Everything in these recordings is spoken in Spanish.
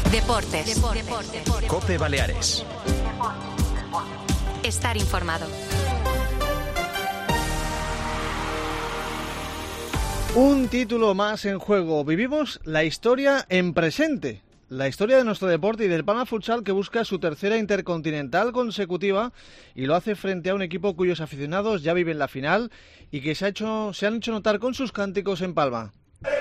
Deportes. COPE Baleares. Estar informado. Un título más en juego. Vivimos la historia en presente. La historia de nuestro deporte y del Palma Futsal, que busca su tercera intercontinental consecutiva y lo hace frente a un equipo cuyos aficionados ya viven la final y que se han hecho notar con sus cánticos en Palma.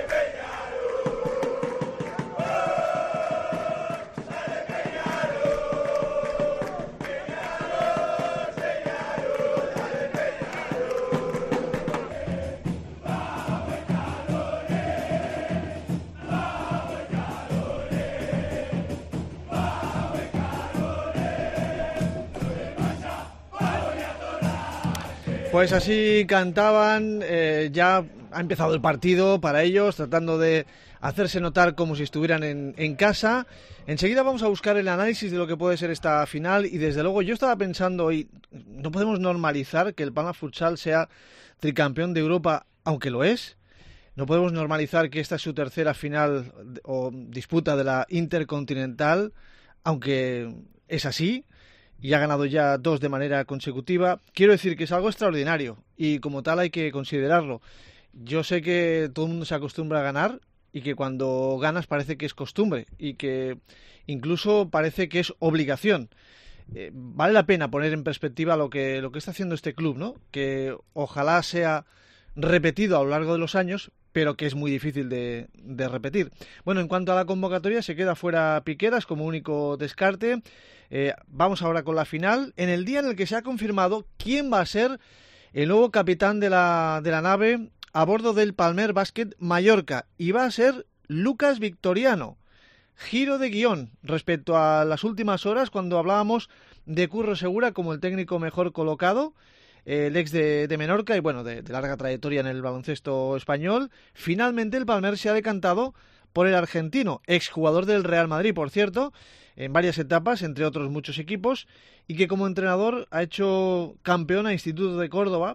Pues así cantaban, ya ha empezado el partido para ellos, tratando de hacerse notar como si estuvieran en casa. Enseguida vamos a buscar el análisis de lo que puede ser esta final y desde luego yo estaba pensando hoy, no podemos normalizar que el Palma Futsal sea tricampeón de Europa, aunque lo es. No podemos normalizar que esta es su tercera final o disputa de la Intercontinental, aunque es así. Y ha ganado ya 2 de manera consecutiva. Quiero decir que es algo extraordinario y como tal hay que considerarlo. Yo sé que todo el mundo se acostumbra a ganar y que cuando ganas parece que es costumbre y que incluso parece que es obligación. Vale la pena poner en perspectiva lo que está haciendo este club, ¿no? Que ojalá sea repetido a lo largo de los años, pero que es muy difícil de repetir. Bueno, en cuanto a la convocatoria, se queda fuera Piqueras como único descarte. Vamos ahora con la final, en el día en el que se ha confirmado quién va a ser el nuevo capitán de la nave a bordo del Palmer Basket Mallorca, y va a ser Lucas Victoriano. Giro de guión respecto a las últimas horas cuando hablábamos de Curro Segura como el técnico mejor colocado, el ex de Menorca y bueno, de larga trayectoria en el baloncesto español. Finalmente el Palmer se ha decantado por el argentino, exjugador del Real Madrid, por cierto, en varias etapas, entre otros muchos equipos, y que como entrenador ha hecho campeón a Instituto de Córdoba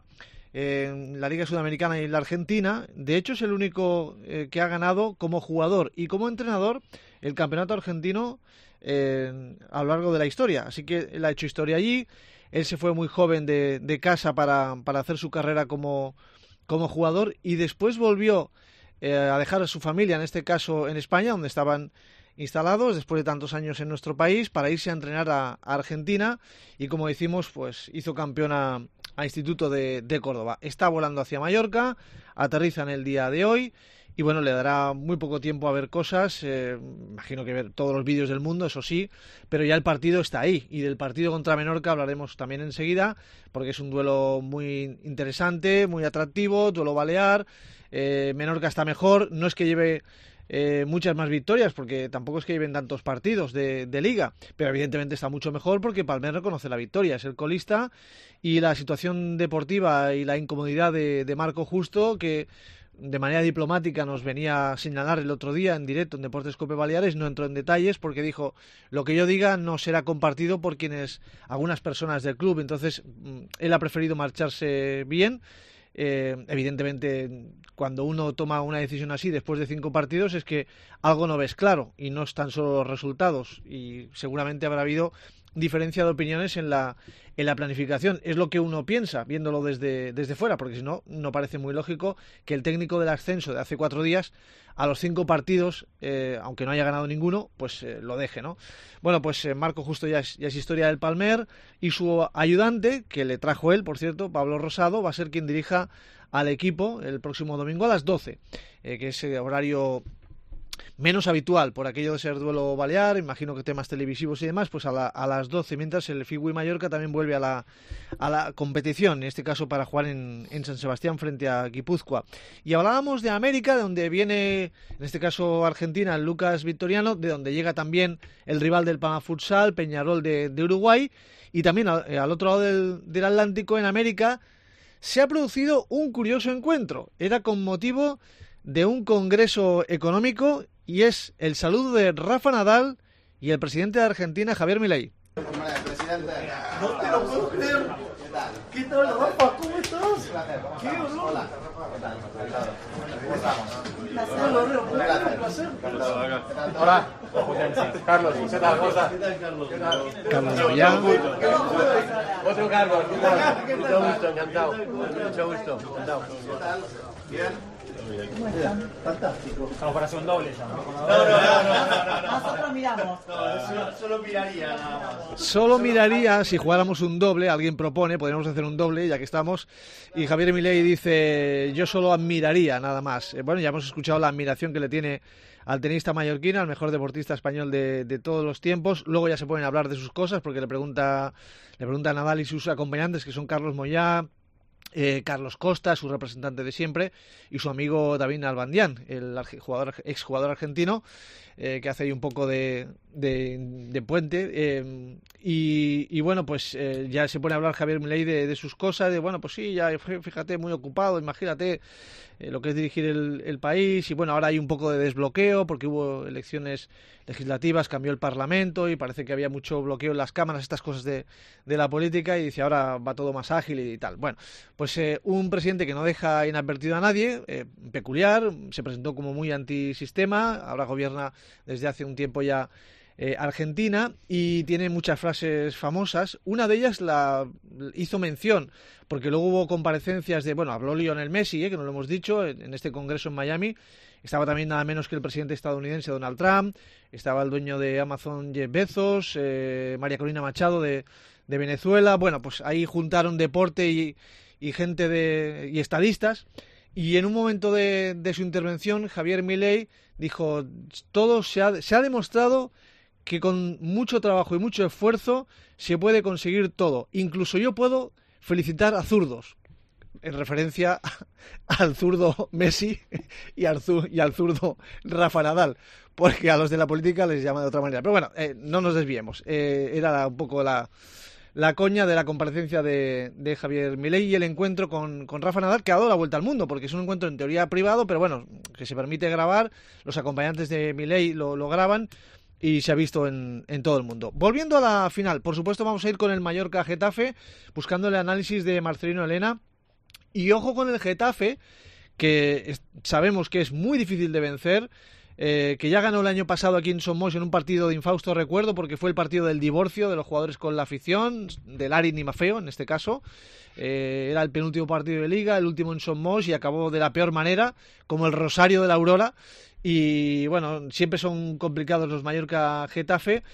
en la Liga Sudamericana y la Argentina. De hecho es el único que ha ganado como jugador y como entrenador el campeonato argentino a lo largo de la historia, así que él ha hecho historia allí. Él se fue muy joven de casa para hacer su carrera como jugador y después volvió a dejar a su familia, en este caso en España, donde estaban instalados después de tantos años en nuestro país, para irse a entrenar a Argentina y, como decimos, pues hizo campeón a Instituto de Córdoba. Está volando hacia Mallorca, aterriza en el día de hoy y bueno, le dará muy poco tiempo a ver cosas, imagino que ver todos los vídeos del mundo, eso sí, pero ya el partido está ahí y del partido contra Menorca hablaremos también enseguida porque es un duelo muy interesante, muy atractivo, duelo balear. Menorca está mejor, no es que lleve muchas más victorias porque tampoco es que lleven tantos partidos de liga, pero evidentemente está mucho mejor porque Palmer reconoce la victoria, es el colista, y la situación deportiva y la incomodidad de Marco Justo, que de manera diplomática nos venía a señalar el otro día en directo en Deportes COPE Baleares, no entró en detalles porque dijo lo que yo diga no será compartido por algunas personas del club, entonces él ha preferido marcharse bien. Evidentemente cuando uno toma una decisión así después de 5 partidos es que algo no ves claro y no están solo los resultados y seguramente habrá habido diferencia de opiniones en la planificación. Es lo que uno piensa viéndolo desde fuera, porque si no, no parece muy lógico que el técnico del ascenso de hace 4 días a los 5 partidos, aunque no haya ganado ninguno, pues lo deje, ¿no? Bueno, pues Marco Justo ya es historia del Palmer y su ayudante, que le trajo él, por cierto, Pablo Rosado, va a ser quien dirija al equipo el próximo domingo a las 12, que es horario menos habitual por aquello de ser duelo balear, imagino que temas televisivos y demás, pues a las 12, mientras el Figui Mallorca también vuelve a la competición, en este caso para jugar en San Sebastián frente a Guipúzcoa. Y hablábamos de América, de donde viene, en este caso Argentina, el Lucas Victoriano, de donde llega también el rival del Palma Futsal, Peñarol de Uruguay, y también al otro lado del Atlántico, en América, se ha producido un curioso encuentro. Era con motivo de un congreso económico y es el saludo de Rafa Nadal y el presidente de Argentina, Javier Milei. No te lo puedo creer. ¿Qué tal, Rafa? ¿Cómo estás? ¿Qué honor? Hola. ¿Qué tal? ¿Cómo estamos? Hola, Carlos, ¿qué tal? ¿Cómo estás? Carlos Moyá. Otro Carlos, ¿qué tal? Mucho gusto, encantado. Mucho gusto, encantado. Fantástico. Estamos para hacer un doble ya. No. Nosotros miramos. Solo miraría nada más. Solo miraría si jugáramos un doble, alguien propone, podríamos hacer un doble, ya que estamos, y Javier Milei dice, yo solo admiraría nada más. Bueno, ya hemos escuchado la admiración que le tiene al tenista mallorquín, al mejor deportista español de todos los tiempos. Luego ya se pueden hablar de sus cosas, porque le pregunta a Nadal y sus acompañantes, que son Carlos Moyá, Carlos Costa, su representante de siempre, y su amigo David Nalbandián, el exjugador argentino, que hace ahí un poco de puente, y bueno, pues ya se pone a hablar Javier Milei de sus cosas, de bueno, pues sí, ya fíjate, muy ocupado, imagínate lo que es dirigir el país, y bueno, ahora hay un poco de desbloqueo porque hubo elecciones legislativas, cambió el Parlamento y parece que había mucho bloqueo en las cámaras, estas cosas de la política, y dice ahora va todo más ágil y tal. Bueno, pues un presidente que no deja inadvertido a nadie, peculiar, se presentó como muy antisistema, ahora gobierna desde hace un tiempo ya Argentina, y tiene muchas frases famosas. Una de ellas la hizo mención porque luego hubo comparecencias de, bueno, habló Lionel Messi, que no lo hemos dicho, en este congreso en Miami. Estaba también nada menos que el presidente estadounidense Donald Trump, estaba el dueño de Amazon Jeff Bezos, María Corina Machado de Venezuela. Bueno, pues ahí juntaron deporte y gente y estadistas, y en un momento de su intervención Javier Milei dijo, todo se ha demostrado que con mucho trabajo y mucho esfuerzo se puede conseguir todo, incluso yo puedo felicitar a zurdos, en referencia al zurdo Messi y al zurdo Rafa Nadal, porque a los de la política les llama de otra manera. Pero bueno, no nos desviemos, era un poco la coña de la comparecencia de Javier Milei y el encuentro con Rafa Nadal, que ha dado la vuelta al mundo, porque es un encuentro en teoría privado, pero bueno, que se permite grabar, los acompañantes de Milei lo graban, y se ha visto en todo el mundo. Volviendo a la final, por supuesto vamos a ir con el Mallorca-Getafe, buscando el análisis de Marcelino Elena, y ojo con el Getafe, que sabemos que es muy difícil de vencer, que ya ganó el año pasado aquí en Somos en un partido de infausto recuerdo, porque fue el partido del divorcio de los jugadores con la afición, del Arin y Mafeo en este caso. Era el penúltimo partido de Liga, el último en Somos, y acabó de la peor manera, como el Rosario de la Aurora. Y bueno, siempre son complicados los Mallorca-Getafe,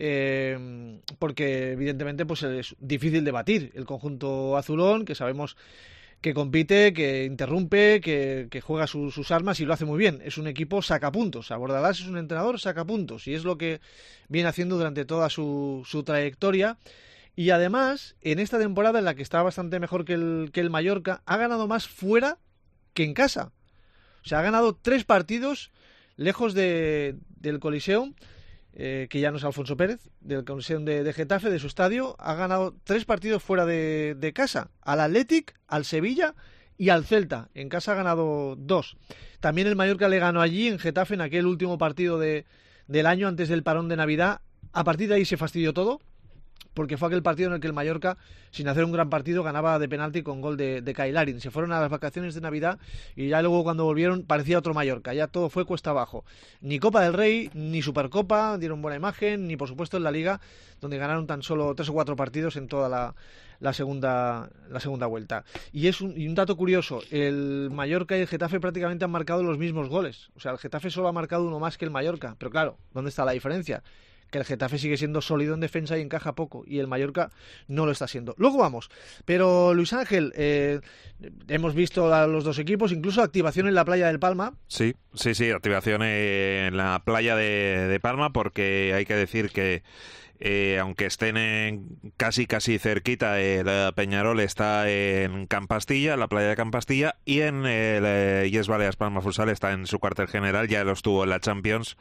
porque evidentemente pues es difícil de batir el conjunto azulón, que sabemos que compite, que interrumpe, que juega sus armas y lo hace muy bien. Es un equipo sacapuntos. Bordalás es un entrenador sacapuntos, y es lo que viene haciendo durante toda su trayectoria. Y además, en esta temporada en la que está bastante mejor que el Mallorca, ha ganado más fuera que en casa. O sea, ha ganado 3 partidos lejos del Coliseum, que ya no es Alfonso Pérez, del Coliseum de Getafe, de su estadio. Ha ganado 3 partidos fuera de casa, al Athletic, al Sevilla y al Celta. En casa ha ganado 2. También el Mallorca le ganó allí en Getafe en aquel último partido del año antes del parón de Navidad. A partir de ahí se fastidió todo, porque fue aquel partido en el que el Mallorca, sin hacer un gran partido, ganaba de penalti con gol de Kyle Larin. Se fueron a las vacaciones de Navidad y ya luego cuando volvieron parecía otro Mallorca, ya todo fue cuesta abajo. Ni Copa del Rey, ni Supercopa dieron buena imagen, ni por supuesto en la Liga, donde ganaron tan solo 3 o 4 partidos en toda la segunda vuelta. Y un dato curioso, el Mallorca y el Getafe prácticamente han marcado los mismos goles. O sea, el Getafe solo ha marcado uno más que el Mallorca, pero claro, ¿dónde está la diferencia? Que el Getafe sigue siendo sólido en defensa y encaja poco, y el Mallorca no lo está siendo. Luego vamos, pero Luis Ángel, hemos visto a los dos equipos, incluso activación en la playa del Palma. Sí, activación en la playa de Palma, porque hay que decir que aunque estén casi cerquita, el Peñarol está en Campastilla, la playa de Campastilla, y en el Yes Baleas Palma Futsal está en su cuartel general, ya lo estuvo en la Champions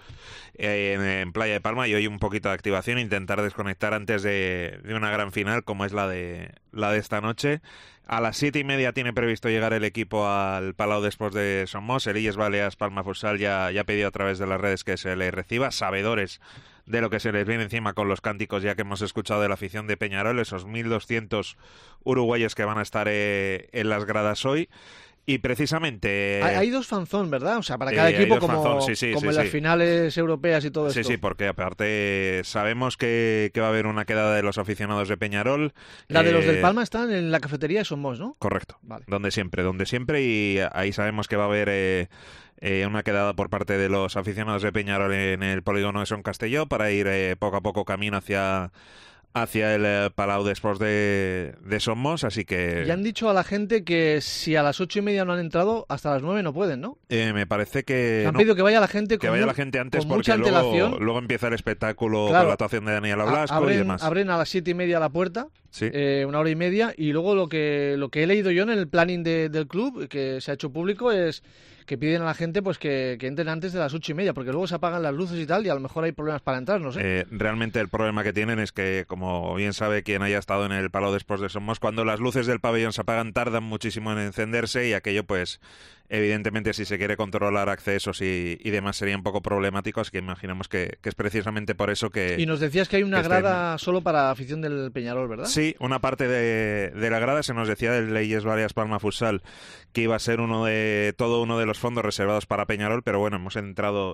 en Playa de Palma, y hoy un poquito de activación, intentar desconectar antes de una gran final como es la de esta noche. A las 7:30 tiene previsto llegar el equipo al Palau de Esports de Somos. El Illes Baleas Palma Futsal ya ha pedido a través de las redes que se les reciba, sabedores de lo que se les viene encima con los cánticos ya que hemos escuchado de la afición de Peñarol, esos 1.200 uruguayos que van a estar en las gradas hoy. Y precisamente... Hay dos fanzón, ¿verdad? O sea, para cada equipo, como en las finales europeas y todo esto. Sí, porque aparte sabemos que va a haber una quedada de los aficionados de Peñarol. La de los del Palma están en la cafetería de Somos, ¿no? Correcto. Vale. Donde siempre, y ahí sabemos que va a haber una quedada por parte de los aficionados de Peñarol en el polígono de Son Castelló para ir poco a poco camino hacia el Palau de Sports de Somos, así que... Y han dicho a la gente que si a las 8:30 no han entrado, hasta las 9 no pueden, ¿no? Me parece que... Han pedido que vaya la gente antes, con porque mucha antelación. Luego empieza el espectáculo, claro, con la actuación de Daniela Blasco y demás. Abren a las 7:30 la puerta, sí. 1:30, y luego lo que he leído yo en el planning del club, que se ha hecho público, es que piden a la gente pues que entren antes de las 8:30, porque luego se apagan las luces y tal, y a lo mejor hay problemas para entrar, no sé. Realmente el problema que tienen es que, como bien sabe quien haya estado en el Palau después de Somos, cuando las luces del pabellón se apagan tardan muchísimo en encenderse, y aquello pues evidentemente si se quiere controlar accesos y demás sería un poco problemático, así que imaginamos que es precisamente por eso que... Y nos decías que hay una grada solo para afición del Peñarol, ¿verdad? Sí, una parte de la grada, se nos decía del Leyes Varias Palma Futsal que iba a ser uno de los fondos reservados para Peñarol, pero bueno, hemos entrado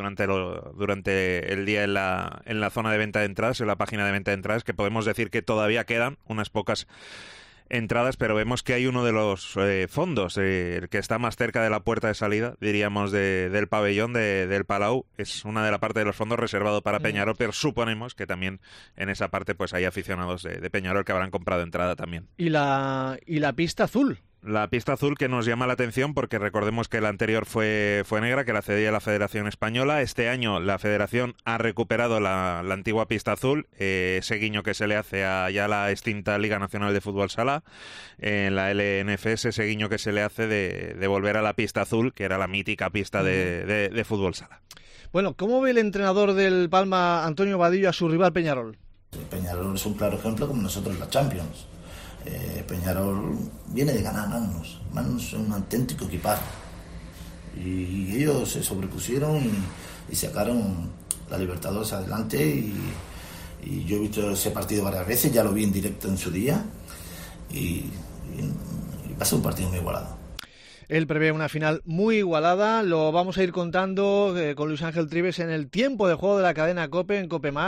durante el día en la zona de venta de entradas, en la página de venta de entradas, que podemos decir que todavía quedan unas pocas entradas, pero vemos que hay uno de los fondos, el que está más cerca de la puerta de salida, diríamos, del pabellón del Palau, es una de la parte de los fondos reservado para Peñarol, pero suponemos que también en esa parte pues hay aficionados de Peñarol que habrán comprado entrada también. ¿Y la pista azul? La pista azul, que nos llama la atención porque recordemos que la anterior fue negra, que la cedía la Federación Española. Este año la Federación ha recuperado la antigua pista azul, ese guiño que se le hace a ya la extinta Liga Nacional de Fútbol Sala, en la LNFS, ese guiño que se le hace de volver a la pista azul, que era la mítica pista de Fútbol Sala. Bueno, ¿cómo ve el entrenador del Palma, Antonio Vadillo, a su rival Peñarol? Peñarol es un claro ejemplo, como nosotros en la Champions. Peñarol viene de ganar Magnus. Magnus es un auténtico equipazo. Y ellos se sobrepusieron y sacaron la Libertadores adelante. Y yo he visto ese partido varias veces, ya lo vi en directo en su día. Y va a ser un partido muy igualado. Él prevé una final muy igualada, lo vamos a ir contando con Luis Ángel Trives en el tiempo de juego de la cadena COPE, en COPE+,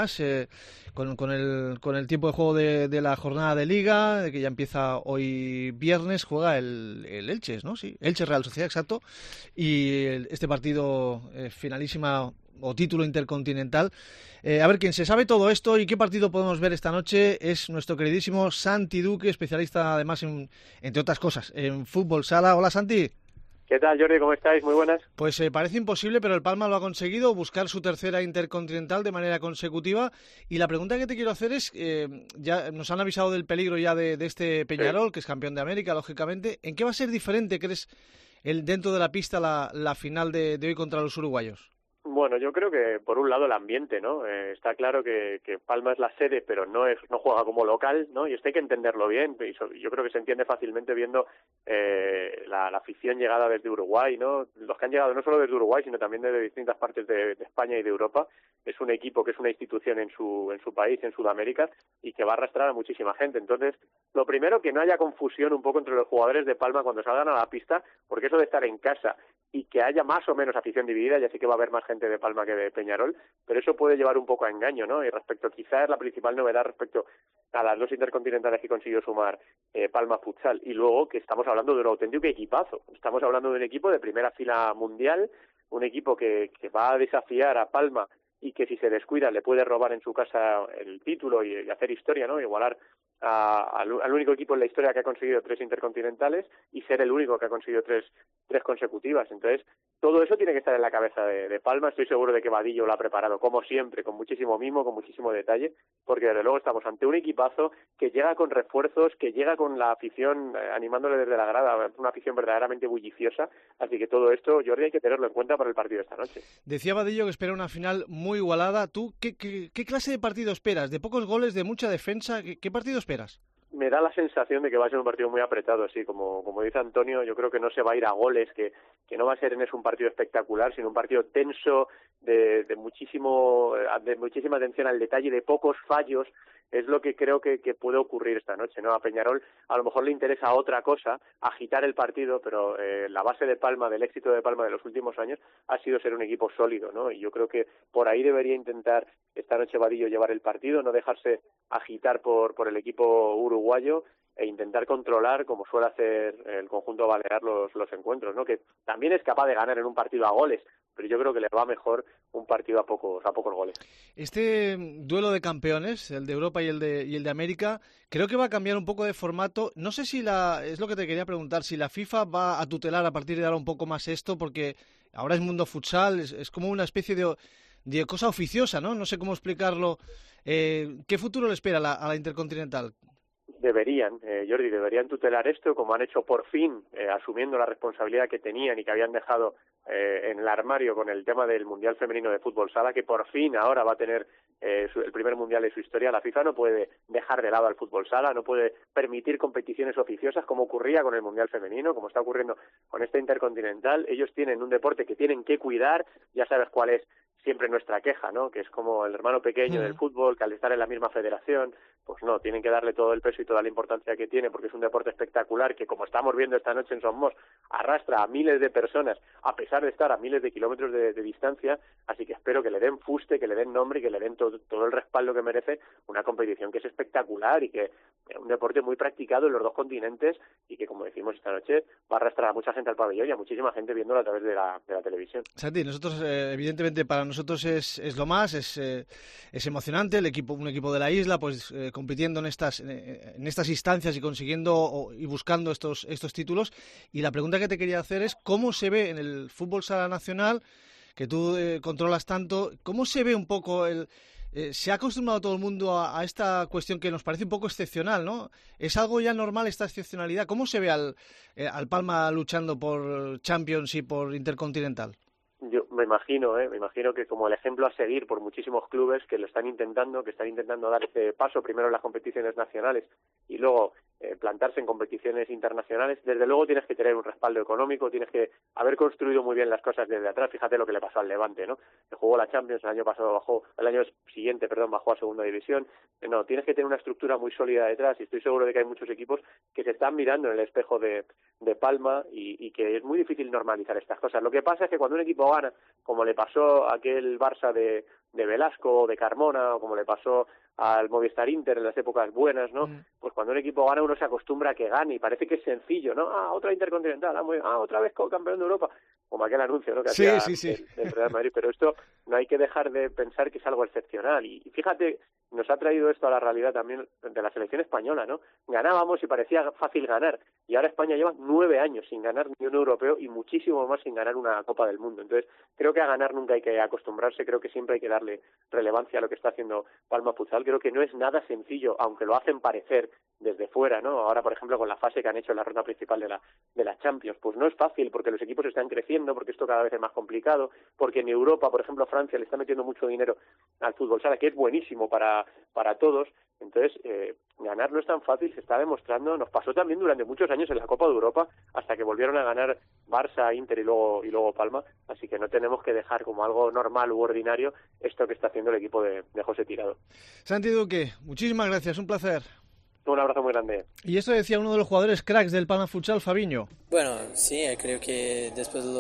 con el tiempo de juego de la jornada de Liga, que ya empieza hoy viernes, juega el Elche, ¿no? Sí, Elche Real Sociedad, exacto, y este partido finalísima o título intercontinental. A ver, quien se sabe todo esto y qué partido podemos ver esta noche es nuestro queridísimo Santi Duque, especialista además entre otras cosas, en fútbol sala. Hola, Santi. ¿Qué tal, Jordi? ¿Cómo estáis? Muy buenas. Pues parece imposible, pero el Palma lo ha conseguido, buscar su tercera intercontinental de manera consecutiva. Y la pregunta que te quiero hacer es, ya nos han avisado del peligro ya de este Peñarol, sí, que es campeón de América, lógicamente. ¿En qué va a ser diferente, crees, dentro de la pista la final de hoy contra los uruguayos? Bueno, yo creo que por un lado el ambiente, ¿no? Está claro que Palma es la sede, pero no juega como local, ¿no? Y esto hay que entenderlo bien. Y yo creo que se entiende fácilmente viendo la afición llegada desde Uruguay, ¿no? Los que han llegado no solo desde Uruguay, sino también desde distintas partes de España y de Europa. Es un equipo que es una institución en su país, en Sudamérica, y que va a arrastrar a muchísima gente. Entonces, lo primero, que no haya confusión un poco entre los jugadores de Palma cuando salgan a la pista, porque eso de estar en casa y que haya más o menos afición dividida, ya sé que va a haber más gente de Palma que de Peñarol, pero eso puede llevar un poco a engaño, ¿no? Y quizás es la principal novedad respecto a las dos intercontinentales que consiguió sumar Palma Futsal, y luego que estamos hablando de un auténtico equipazo, estamos hablando de un equipo de primera fila mundial, un equipo que va a desafiar a Palma y que si se descuida le puede robar en su casa el título y hacer historia, ¿no? Igualar al único equipo en la historia que ha conseguido 3 intercontinentales y ser el único que ha conseguido tres consecutivas. Entonces, todo eso tiene que estar en la cabeza de Palma. Estoy seguro de que Vadillo lo ha preparado, como siempre, con muchísimo mimo, con muchísimo detalle, porque desde luego estamos ante un equipazo que llega con refuerzos, que llega con la afición animándole desde la grada, una afición verdaderamente bulliciosa. Así que todo esto, Jordi, hay que tenerlo en cuenta para el partido de esta noche. Decía Vadillo que espera una final muy igualada. ¿Tú qué clase de partido esperas? ¿De pocos goles, de mucha defensa? ¿Qué partido esperas? Me da la sensación de que va a ser un partido muy apretado, sí, como dice Antonio, yo creo que no se va a ir a goles, que no va a ser un partido espectacular, sino un partido tenso, de muchísima atención al detalle, de pocos fallos, es lo que creo que puede ocurrir esta noche, ¿no? A Peñarol a lo mejor le interesa otra cosa, agitar el partido, pero la base de Palma, del éxito de Palma de los últimos años, ha sido ser un equipo sólido, ¿no? Y yo creo que por ahí debería intentar esta noche Vadillo llevar el partido, no dejarse agitar por el equipo uruguayo e intentar controlar, como suele hacer el conjunto balear, los encuentros, ¿no? Que también es capaz de ganar en un partido a goles, pero yo creo que le va mejor un partido a pocos goles. Este duelo de campeones, el de Europa y el de América, creo que va a cambiar un poco de formato. No sé si es lo que te quería preguntar, si la FIFA va a tutelar a partir de ahora un poco más esto, porque ahora es mundo futsal, es como una especie de cosa oficiosa, ¿no? No sé cómo explicarlo. ¿Qué futuro le espera a la Intercontinental? Deberían, Jordi, deberían tutelar esto, como han hecho por fin, asumiendo la responsabilidad que tenían y que habían dejado en el armario con el tema del Mundial Femenino de Fútbol Sala, que por fin ahora va a tener el primer Mundial de su historia. La FIFA no puede dejar de lado al Fútbol Sala, no puede permitir competiciones oficiosas como ocurría con el Mundial Femenino, como está ocurriendo con esta Intercontinental. Ellos tienen un deporte que tienen que cuidar, ya sabes cuál es siempre nuestra queja, ¿no? Que es como el hermano pequeño del fútbol, que al estar en la misma federación, pues no, tienen que darle todo el peso y toda la importancia que tiene, porque es un deporte espectacular que, como estamos viendo esta noche en Somos, arrastra a miles de personas, a pesar de estar a miles de kilómetros de distancia, así que espero que le den fuste, que le den nombre y que le den todo el respaldo que merece una competición que es espectacular y que es un deporte muy practicado en los dos continentes y que, como decimos esta noche, va a arrastrar a mucha gente al pabellón y a muchísima gente viéndolo a través de la televisión. Santi, nosotros, evidentemente, para nosotros es lo más, es emocionante, un equipo de la isla, pues compitiendo en estas instancias y consiguiendo y buscando estos títulos. Y la pregunta que te quería hacer es cómo se ve en el fútbol sala nacional, que tú controlas tanto, cómo se ve un poco se ha acostumbrado todo el mundo a esta cuestión que nos parece un poco excepcional, ¿no? ¿Es algo ya normal esta excepcionalidad? ¿Cómo se ve al Palma luchando por Champions y por Intercontinental? Yo me imagino que como el ejemplo a seguir por muchísimos clubes que están intentando dar este paso primero en las competiciones nacionales y luego plantarse en competiciones internacionales. Desde luego tienes que tener un respaldo económico, tienes que haber construido muy bien las cosas desde atrás. Fíjate lo que le pasó al Levante, ¿no? Que jugó la Champions el año siguiente bajó a segunda división. No, tienes que tener una estructura muy sólida detrás y estoy seguro de que hay muchos equipos que se están mirando en el espejo de Palma y que es muy difícil normalizar estas cosas. Lo que pasa es que cuando un equipo gana, como le pasó a aquel Barça de Velasco o de Carmona, o como le pasó al Movistar Inter en las épocas buenas, ¿no? Pues cuando un equipo gana uno se acostumbra a que gane y parece que es sencillo, ¿no? Otra Intercontinental, otra vez campeón de Europa, como aquel anuncio, ¿no? Que hacía el Real Madrid, pero esto no hay que dejar de pensar que es algo excepcional y fíjate, nos ha traído esto a la realidad también de la selección española, ¿no? Ganábamos y parecía fácil ganar y ahora España lleva 9 años sin ganar ni un europeo y muchísimo más sin ganar una Copa del Mundo. Entonces creo que a ganar nunca hay que acostumbrarse, creo que siempre hay que darle relevancia a lo que está haciendo Palma Futsal. Creo que no es nada sencillo, aunque lo hacen parecer desde fuera, ¿no? Ahora, por ejemplo, con la fase que han hecho en la ronda principal de la Champions, pues no es fácil porque los equipos están creciendo, porque esto cada vez es más complicado, porque en Europa, por ejemplo, Francia le está metiendo mucho dinero al fútbol sala, que es buenísimo para todos. Entonces, ganar no es tan fácil, se está demostrando. Nos pasó también durante muchos años en la Copa de Europa, hasta que volvieron a ganar Barça, Inter y luego Palma. Así que no tenemos que dejar como algo normal u ordinario esto que está haciendo el equipo de José Tirado. Santi Duque, muchísimas gracias, un placer. Un abrazo muy grande. Y esto decía uno de los jugadores cracks del Palma Futsal, Fabiño. Bueno, sí, creo que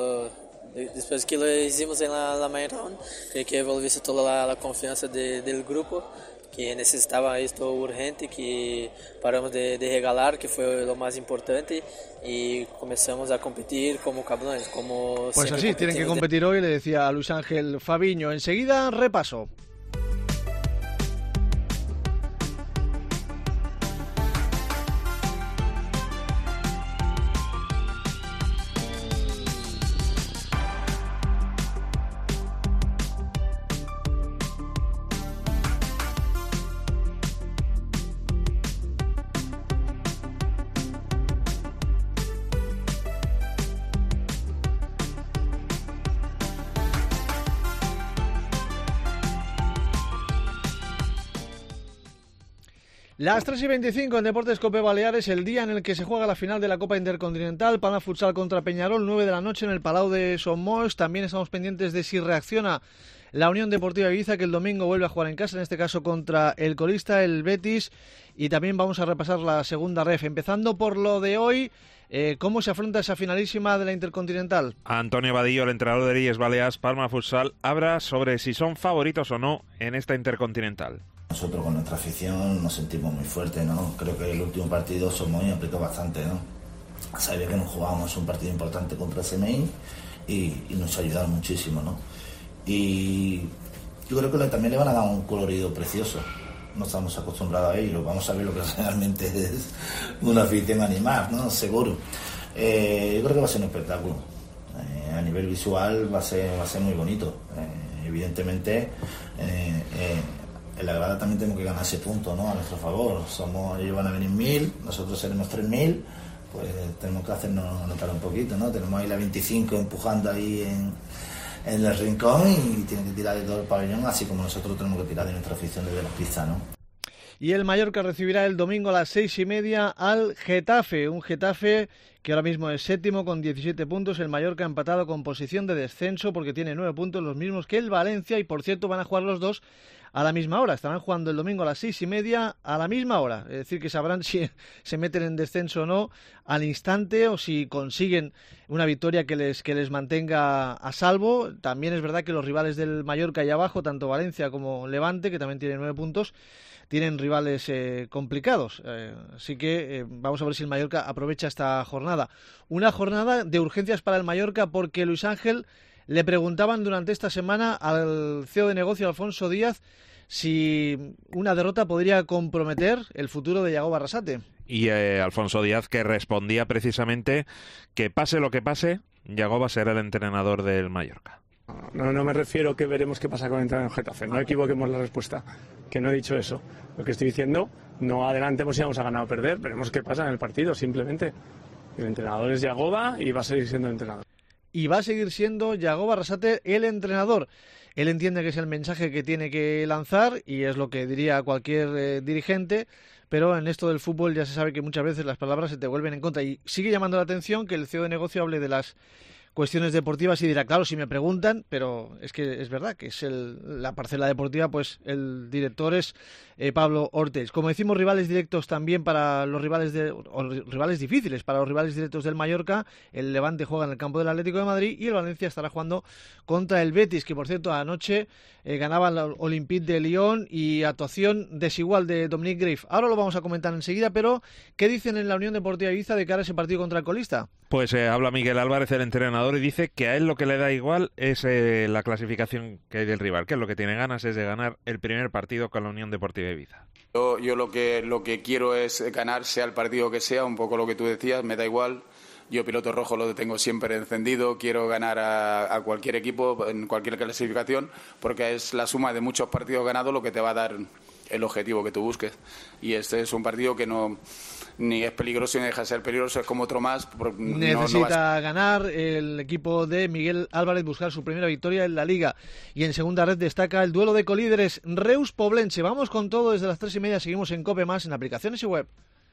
después que lo hicimos en la main round, creo que volviese toda la confianza del grupo, que necesitaba esto urgente, que paramos de regalar, que fue lo más importante, y comenzamos a competir como cabrones. Pues así, tienen que competir hoy, le decía a Luis Ángel Fabiño. Enseguida, repaso. Las 3:25 en Deportes Cope Baleares, el día en el que se juega la final de la Copa Intercontinental, Palma Futsal contra Peñarol, 9 de la noche en el Palau de Somos. También estamos pendientes de si reacciona la Unión Deportiva Ibiza, que el domingo vuelve a jugar en casa, en este caso contra el colista, el Betis. Y también vamos a repasar la segunda ref, empezando por lo de hoy. ¿Cómo se afronta esa finalísima de la Intercontinental? Antonio Vadillo, el entrenador de Illes Balears, Palma Futsal, habla sobre si son favoritos o no en esta Intercontinental. Nosotros con nuestra afición nos sentimos muy fuertes, ¿no? Creo que el último partido Somos aplicó bastante, ¿no? Sabía que nos jugábamos un partido importante contra CMI y nos ayudaron muchísimo, ¿no? Y yo creo que también le van a dar un colorido precioso. No estamos acostumbrados a ello, vamos a ver lo que realmente es una afición animal, ¿no? Seguro. Yo creo que va a ser un espectáculo. A nivel visual va a ser muy bonito. Evidentemente, en la grada también tenemos que ganar ese punto, ¿no? A nuestro favor. Ellos van a venir 1.000, nosotros seremos 3.000, pues tenemos que hacernos notar un poquito, ¿no? Tenemos ahí la 25 empujando ahí en el rincón y tienen que tirar de todo el pabellón, así como nosotros tenemos que tirar de nuestra afición desde las pistas, ¿no? Y el Mallorca recibirá el domingo a las 6:30 al Getafe, un Getafe que ahora mismo es séptimo con 17 puntos, el Mallorca empatado con posición de descenso porque tiene 9 puntos, los mismos que el Valencia, y por cierto van a jugar los dos a la misma hora. Estarán jugando el domingo a las 6:30 a la misma hora. Es decir, que sabrán si se meten en descenso o no al instante, o si consiguen una victoria que les mantenga a salvo. También es verdad que los rivales del Mallorca ahí abajo, tanto Valencia como Levante, que también tienen 9 puntos, tienen rivales complicados. Así que vamos a ver si el Mallorca aprovecha esta jornada. Una jornada de urgencias para el Mallorca, porque Luis Ángel, le preguntaban durante esta semana al CEO de negocio, Alfonso Díaz, si una derrota podría comprometer el futuro de Yagoba Arrasate. Y Alfonso Díaz, que respondía precisamente que pase lo que pase, Yagoba será el entrenador del Mallorca. No me refiero que veremos qué pasa con el entrenador del Getafe, no equivoquemos la respuesta, que no he dicho eso. Lo que estoy diciendo, no adelantemos si vamos a ganar o perder, veremos qué pasa en el partido, simplemente. El entrenador es Yagoba y va a seguir siendo el entrenador. Y va a seguir siendo Yagoba Arrasate el entrenador. Él entiende que es el mensaje que tiene que lanzar y es lo que diría cualquier dirigente, pero en esto del fútbol ya se sabe que muchas veces las palabras se te vuelven en contra. Y sigue llamando la atención que el CEO de negocio hable de las cuestiones deportivas y dirá, claro, si me preguntan, pero es que es verdad que es la parcela deportiva, pues el director es Pablo Ortiz. Como decimos, rivales directos también para los rivales rivales difíciles para los rivales directos del Mallorca. El Levante juega en el campo del Atlético de Madrid y el Valencia estará jugando contra el Betis, que por cierto anoche ganaba el Olympique de Lyon, y actuación desigual de Dominique Grif. Ahora lo vamos a comentar enseguida, pero ¿qué dicen en la Unión Deportiva Ibiza de cara a ese partido contra el colista? Pues habla Miguel Álvarez, el entrenador, y dice que a él lo que le da igual es la clasificación que hay del rival, que lo que tiene ganas es de ganar el primer partido con la Unión Deportiva Ibiza. Yo lo que quiero es ganar, sea el partido que sea, un poco lo que tú decías, me da igual. Yo piloto rojo lo tengo siempre encendido, quiero ganar a cualquier equipo en cualquier clasificación, porque es la suma de muchos partidos ganados lo que te va a dar el objetivo que tú busques. Y este es un partido que no ni es peligroso ni deja de ser peligroso, es como otro más. Necesita ganar el equipo de Miguel Álvarez, buscar su primera victoria en la Liga. Y en segunda red destaca el duelo de colíderes Reus-Poblense. Vamos con todo desde las 3:30, seguimos en COPE+, en aplicaciones y web.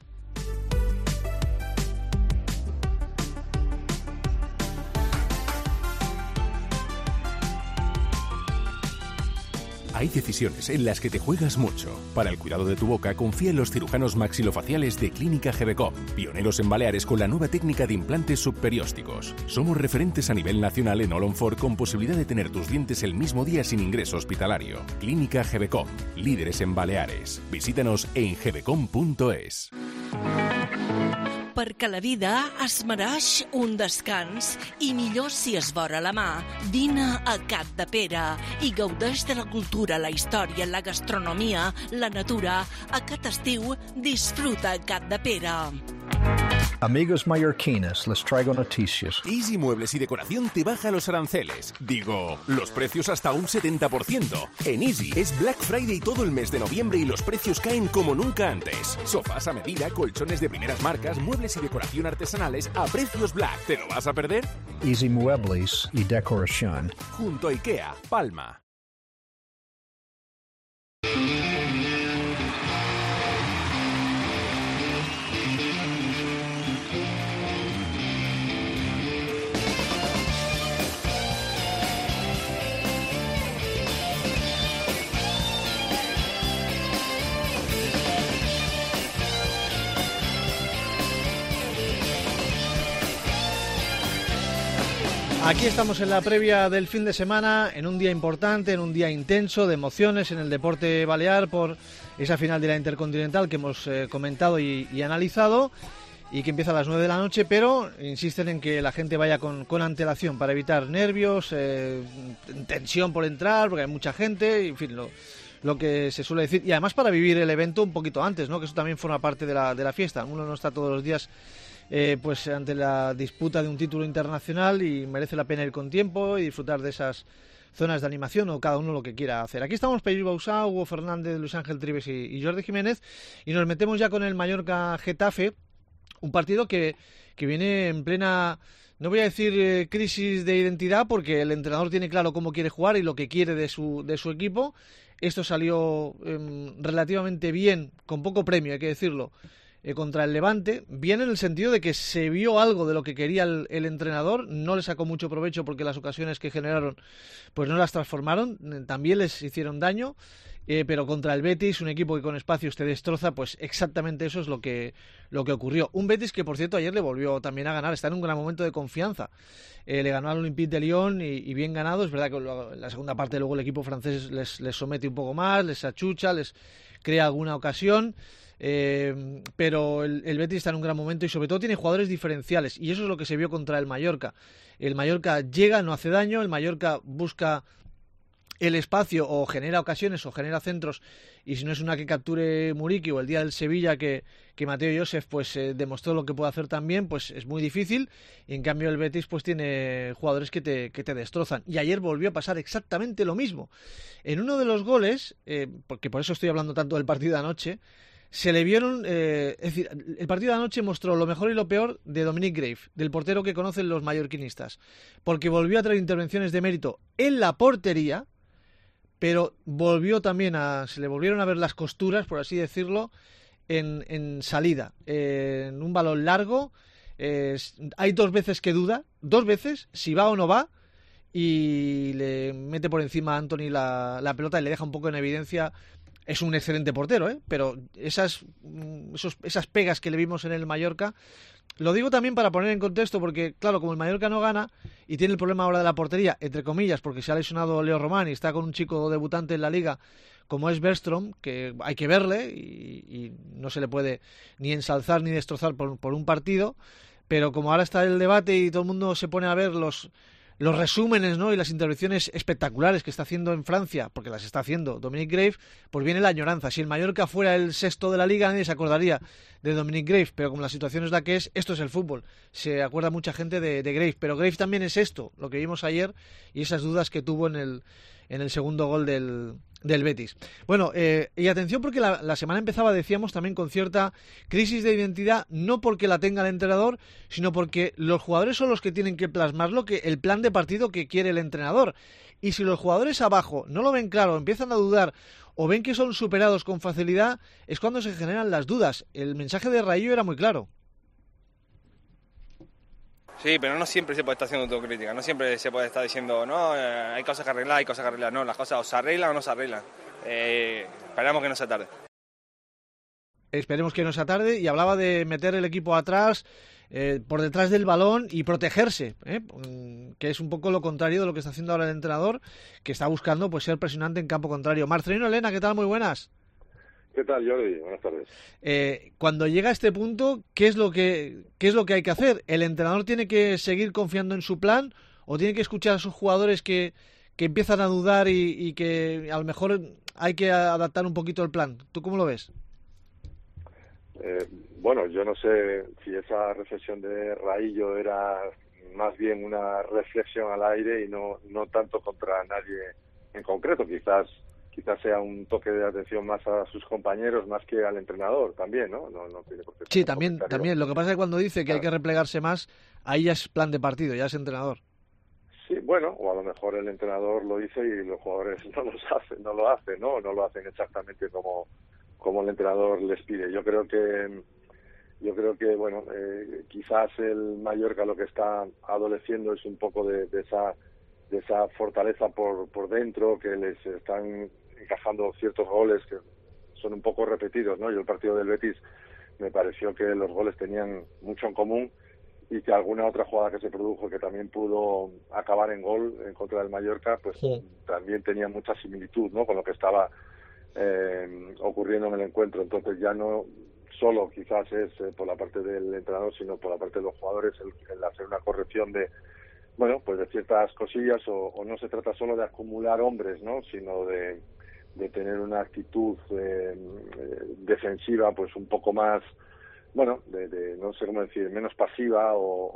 Hay decisiones en las que te juegas mucho. Para el cuidado de tu boca, confía en los cirujanos maxilofaciales de Clínica Gebecom, pioneros en Baleares con la nueva técnica de implantes subperiósticos. Somos referentes a nivel nacional en All-on-4, con posibilidad de tener tus dientes el mismo día sin ingreso hospitalario. Clínica Gebecom, líderes en Baleares. Visítanos en gebecom.es. Perquè la vida es mereix un descans i millor si es vora la mà. Vine a Capdepera i gaudeix de la cultura, la història, la gastronomia, la natura. Aquest estiu disfruta Capdepera. Amigos mallorquines, les traigo noticias. Easy Muebles y Decoración te baja los aranceles. Digo, los precios hasta un 70%. En Easy es Black Friday todo el mes de noviembre y los precios caen como nunca antes. Sofás a medida, colchones de primeras marcas, muebles y decoración artesanales a precios Black. ¿Te lo vas a perder? Easy Muebles y Decoración. Junto a IKEA, Palma. Aquí estamos en la previa del fin de semana, en un día importante, en un día intenso de emociones en el deporte balear por esa final de la Intercontinental que hemos comentado y analizado y que empieza a las 9 de la noche, pero insisten en que la gente vaya con antelación para evitar nervios, tensión por entrar, porque hay mucha gente, en fin, lo que se suele decir, y además para vivir el evento un poquito antes, ¿no? Que eso también forma parte de la fiesta. Uno no está todos los días pues ante la disputa de un título internacional y merece la pena ir con tiempo y disfrutar de esas zonas de animación o cada uno lo que quiera hacer. Aquí estamos Peyu Bausá, Hugo Fernández, Luis Ángel Trives y Jordi Jiménez, y nos metemos ya con el Mallorca-Getafe, un partido que viene en plena, no voy a decir crisis de identidad, porque el entrenador tiene claro cómo quiere jugar y lo que quiere de su equipo. Esto salió relativamente bien, con poco premio, hay que decirlo, contra el Levante, bien en el sentido de que se vio algo de lo que quería el entrenador, no le sacó mucho provecho porque las ocasiones que generaron pues no las transformaron, también les hicieron daño, pero contra el Betis, un equipo que con espacios te destroza, pues exactamente eso es lo que ocurrió. Un Betis que, por cierto, ayer le volvió también a ganar, está en un gran momento de confianza. Le ganó al Olympique de Lyon y bien ganado. Es verdad que en la segunda parte luego el equipo francés les somete un poco más, les achucha, les crea alguna ocasión. Pero el Betis está en un gran momento y sobre todo tiene jugadores diferenciales, y eso es lo que se vio contra el Mallorca. El Mallorca llega, no hace daño, el Mallorca busca el espacio o genera ocasiones o genera centros, y si no es una que capture Muriqui o el día del Sevilla que Mateo Josef pues demostró lo que puede hacer también, pues es muy difícil, y en cambio el Betis pues tiene jugadores que te destrozan, y ayer volvió a pasar exactamente lo mismo. En uno de los goles, porque por eso estoy hablando tanto del partido de anoche, se le vieron, es decir, el partido de anoche mostró lo mejor y lo peor de Dominic Grave, del portero que conocen los mallorquinistas, porque volvió a traer intervenciones de mérito en la portería, pero volvió también se le volvieron a ver las costuras, por así decirlo, en salida, en un balón largo. Hay dos veces que duda, si va o no va, y le mete por encima a Anthony la pelota y le deja un poco en evidencia. Es un excelente portero, pero esas pegas que le vimos en el Mallorca, lo digo también para poner en contexto, porque claro, como el Mallorca no gana y tiene el problema ahora de la portería, entre comillas, porque se ha lesionado Leo Román y está con un chico debutante en la liga como es Bergström, que hay que verle y no se le puede ni ensalzar ni destrozar por un partido, pero como ahora está el debate y todo el mundo se pone a ver los resúmenes, ¿no?, y las intervenciones espectaculares que está haciendo en Francia, porque las está haciendo Dominic Grave, pues viene la añoranza. Si el Mallorca fuera el sexto de la liga, nadie se acordaría de Dominic Grave, pero como la situación es la que es, esto es el fútbol. Se acuerda mucha gente de Grave, pero Grave también es esto, lo que vimos ayer, y esas dudas que tuvo en el segundo gol del Betis. Bueno, y atención, porque la semana empezaba, decíamos, también con cierta crisis de identidad, no porque la tenga el entrenador, sino porque los jugadores son los que tienen que plasmar el plan de partido que quiere el entrenador. Y si los jugadores abajo no lo ven claro, empiezan a dudar o ven que son superados con facilidad, es cuando se generan las dudas. El mensaje de Raillo era muy claro. Sí, pero no siempre se puede estar haciendo autocrítica, no siempre se puede estar diciendo, no, hay cosas que arreglar, no, las cosas o se arreglan o no se arreglan. Esperamos que no sea tarde. Esperemos que no sea tarde, y hablaba de meter el equipo atrás, por detrás del balón y protegerse, que es un poco lo contrario de lo que está haciendo ahora el entrenador, que está buscando pues ser presionante en campo contrario. Marcelino Elena, ¿qué tal? Muy buenas. ¿Qué tal, Jordi? Buenas tardes. Cuando llega a este punto, ¿qué es lo que hay que hacer? ¿El entrenador tiene que seguir confiando en su plan o tiene que escuchar a sus jugadores que empiezan a dudar y que a lo mejor hay que adaptar un poquito el plan? ¿Tú cómo lo ves? Bueno, yo no sé si esa reflexión de Raillo era más bien una reflexión al aire y no tanto contra nadie en concreto. Quizás sea un toque de atención más a sus compañeros más que al entrenador también, ¿no? No tiene por qué. Sí, también. Lo que pasa es que cuando dice que hay que replegarse más, ahí ya es plan de partido, ya es entrenador. Sí, bueno, o a lo mejor el entrenador lo dice y los jugadores no lo hacen exactamente como el entrenador les pide. Yo creo que bueno, quizás el Mallorca lo que está adoleciendo es un poco de esa fortaleza por dentro, que les están encajando ciertos goles que son un poco repetidos, ¿no? Yo el partido del Betis me pareció que los goles tenían mucho en común y que alguna otra jugada que se produjo que también pudo acabar en gol en contra del Mallorca, pues también tenía mucha similitud, ¿no?, con lo que estaba ocurriendo en el encuentro. Entonces ya no solo quizás es por la parte del entrenador, sino por la parte de los jugadores el hacer una corrección de, bueno, pues de ciertas cosillas, o no se trata solo de acumular hombres, ¿no?, sino de tener una actitud defensiva pues un poco más, bueno, de no sé cómo decir, menos pasiva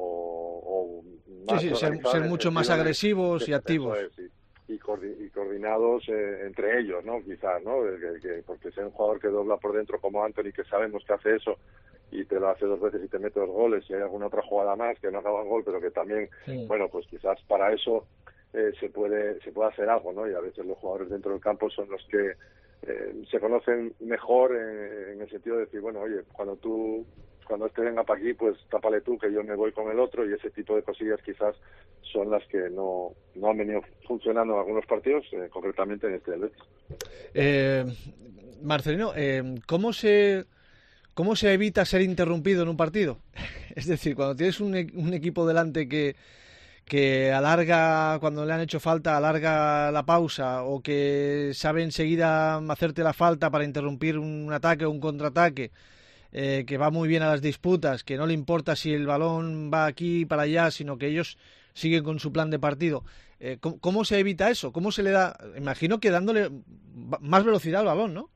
o más ser mucho más agresivos y activos. Y coordinados entre ellos, ¿no?, quizás, ¿no?, porque ser un jugador que dobla por dentro como Anthony, que sabemos que hace eso y te lo hace 2 veces y te mete 2 goles, y hay alguna otra jugada más que no acaba en gol, pero que también, bueno, pues quizás para eso se puede hacer algo, ¿no? Y a veces los jugadores dentro del campo son los que se conocen mejor en el sentido de decir, bueno, oye, cuando este venga para aquí, pues tápale tú, que yo me voy con el otro, y ese tipo de cosillas quizás son las que no han venido funcionando en algunos partidos, concretamente en este del Betis. Marcelino, ¿cómo se evita ser interrumpido en un partido? Es decir, cuando tienes un equipo delante que alarga, cuando le han hecho falta, alarga la pausa, o que sabe enseguida hacerte la falta para interrumpir un ataque o un contraataque, que va muy bien a las disputas, que no le importa si el balón va aquí para allá, sino que ellos siguen con su plan de partido. ¿Cómo se evita eso? ¿Cómo se le da? Imagino que dándole más velocidad al balón, ¿no?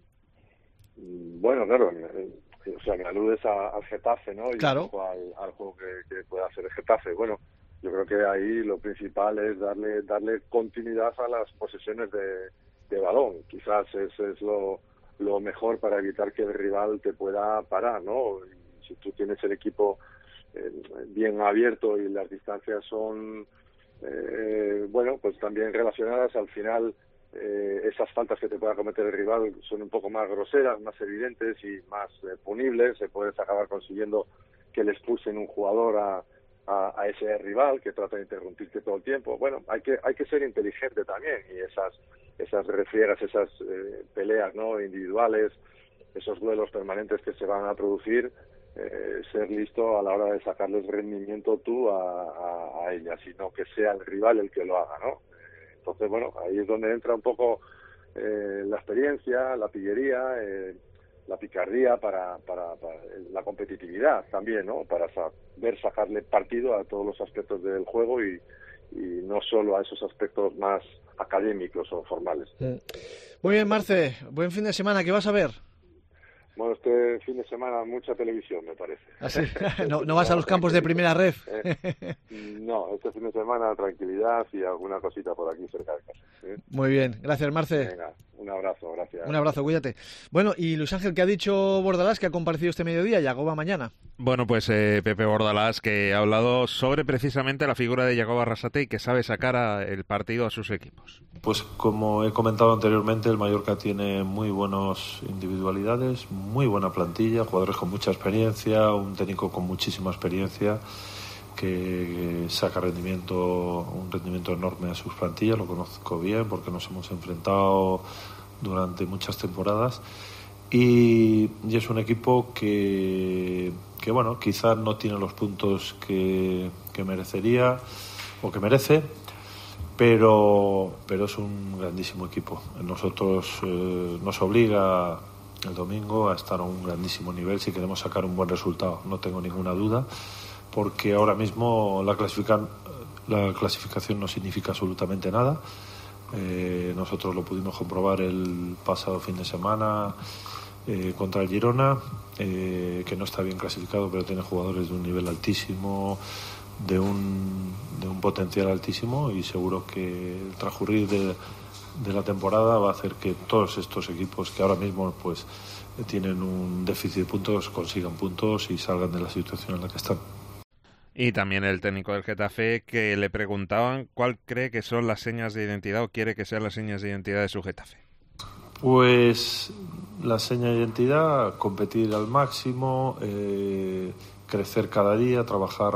Bueno, claro, o sea, me aludes al Getafe, ¿no? Y claro. al juego que puede hacer el Getafe. Bueno, yo creo que ahí lo principal es darle continuidad a las posesiones de balón. Quizás eso es lo mejor para evitar que el rival te pueda parar, ¿no? Y si tú tienes el equipo bien abierto y las distancias son, bueno, pues también relacionadas, al final esas faltas que te pueda cometer el rival son un poco más groseras, más evidentes y más punibles. Se puedes acabar consiguiendo que le expulsen un jugador a ese rival que trata de interrumpirte todo el tiempo. Bueno, hay que ser inteligente también, y esas refriegas, esas peleas, ¿no?, individuales, esos duelos permanentes que se van a producir, ser listo a la hora de sacarles rendimiento tú a ellas, y no que sea el rival el que lo haga, ¿no? Entonces, bueno, ahí es donde entra un poco la experiencia, la pillería, la picardía para la competitividad también, ¿no?, para saber sacarle partido a todos los aspectos del juego y no solo a esos aspectos más académicos o formales. Muy bien, Marce, buen fin de semana. ¿Qué vas a ver? Bueno, este fin de semana mucha televisión, me parece. ¿Ah, sí? ¿No vas a los campos de primera red? No, este fin de semana tranquilidad y alguna cosita por aquí cerca de casa. Muy bien, gracias, Marce. Venga, un abrazo, gracias. Un abrazo, cuídate. Bueno, y Luis Ángel, ¿qué ha dicho Bordalás, que ha comparecido este mediodía? Yagoba mañana. Bueno, pues Pepe Bordalás, que ha hablado sobre precisamente la figura de Yagoba Arrasate y que sabe sacar el partido a sus equipos. Pues como he comentado anteriormente, el Mallorca tiene muy buenas individualidades, muy buena plantilla, jugadores con mucha experiencia, un técnico con muchísima experiencia que saca un rendimiento enorme a sus plantillas. Lo conozco bien porque nos hemos enfrentado durante muchas temporadas, y es un equipo que bueno, quizás no tiene los puntos que merecería o que merece, pero es un grandísimo equipo. Nosotros nos obliga el domingo a estar a un grandísimo nivel si queremos sacar un buen resultado, no tengo ninguna duda, porque ahora mismo la clasificación no significa absolutamente nada. Nosotros lo pudimos comprobar el pasado fin de semana contra el Girona, que no está bien clasificado, pero tiene jugadores de un nivel altísimo, de un potencial altísimo, y seguro que el transcurrir de la temporada va a hacer que todos estos equipos que ahora mismo pues tienen un déficit de puntos consigan puntos y salgan de la situación en la que están. Y también el técnico del Getafe, que le preguntaban cuál cree que son las señas de identidad o quiere que sean las señas de identidad de su Getafe. Pues la seña de identidad, competir al máximo, crecer cada día, trabajar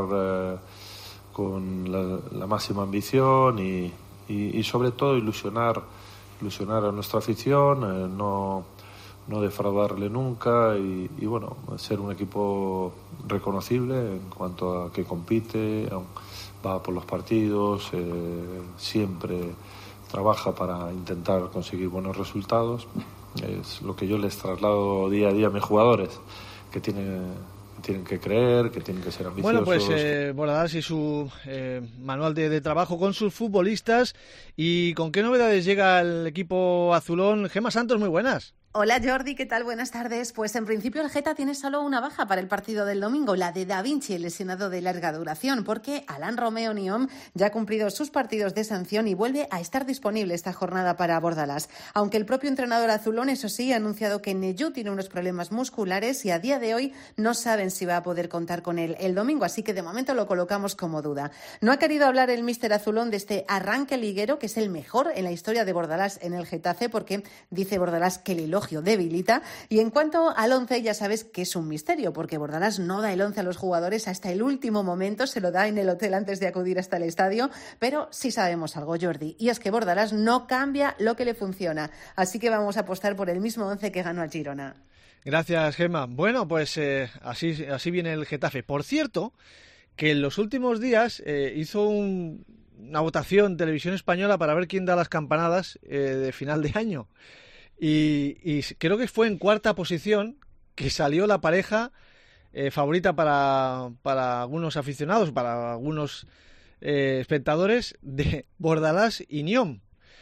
con la máxima ambición y sobre todo ilusionar a nuestra afición, no no defraudarle nunca y bueno, ser un equipo reconocible en cuanto a que compite, va por los partidos, siempre trabaja para intentar conseguir buenos resultados. Es lo que yo les traslado día a día a mis jugadores, que tienen que creer, que tienen que ser ambiciosos. Bueno, pues Bordalás y su manual de trabajo con sus futbolistas. ¿Y con qué novedades llega el equipo azulón? Gemma Santos, muy buenas. Hola Jordi, ¿qué tal? Buenas tardes. Pues en principio el Geta tiene solo una baja para el partido del domingo, la de Da Vinci, el lesionado de larga duración, porque Alain Romeo Nyom ya ha cumplido sus partidos de sanción y vuelve a estar disponible esta jornada para Bordalás. Aunque el propio entrenador azulón, eso sí, ha anunciado que Neyu tiene unos problemas musculares y a día de hoy no saben si va a poder contar con él el domingo, así que de momento lo colocamos como duda. No ha querido hablar el míster azulón de este arranque liguero, que es el mejor en la historia de Bordalás en el Getafe, porque dice Bordalás que el elogio debilita. Y en cuanto al 11, ya sabes que es un misterio, porque Bordalás no da el 11 a los jugadores hasta el último momento, se lo da en el hotel antes de acudir hasta el estadio, pero sí sabemos algo, Jordi, y es que Bordalás no cambia lo que le funciona, así que vamos a apostar por el mismo 11 que ganó al Girona. Gracias, Gemma. Bueno, pues así viene el Getafe. Por cierto, que en los últimos días hizo una votación Televisión Española para ver quién da las campanadas de final de año. Y creo que fue en cuarta posición que salió la pareja favorita para algunos aficionados, para algunos espectadores, de Bordalás y Nyom.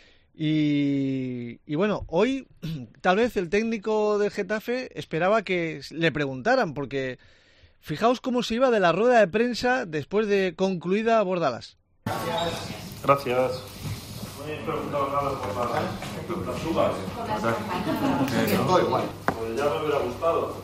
Y bueno, hoy tal vez el técnico del Getafe esperaba que le preguntaran, porque fijaos cómo se iba de la rueda de prensa después de concluida Bordalás. Gracias. No he preguntado nada por las uvas. Pues ya me hubiera gustado.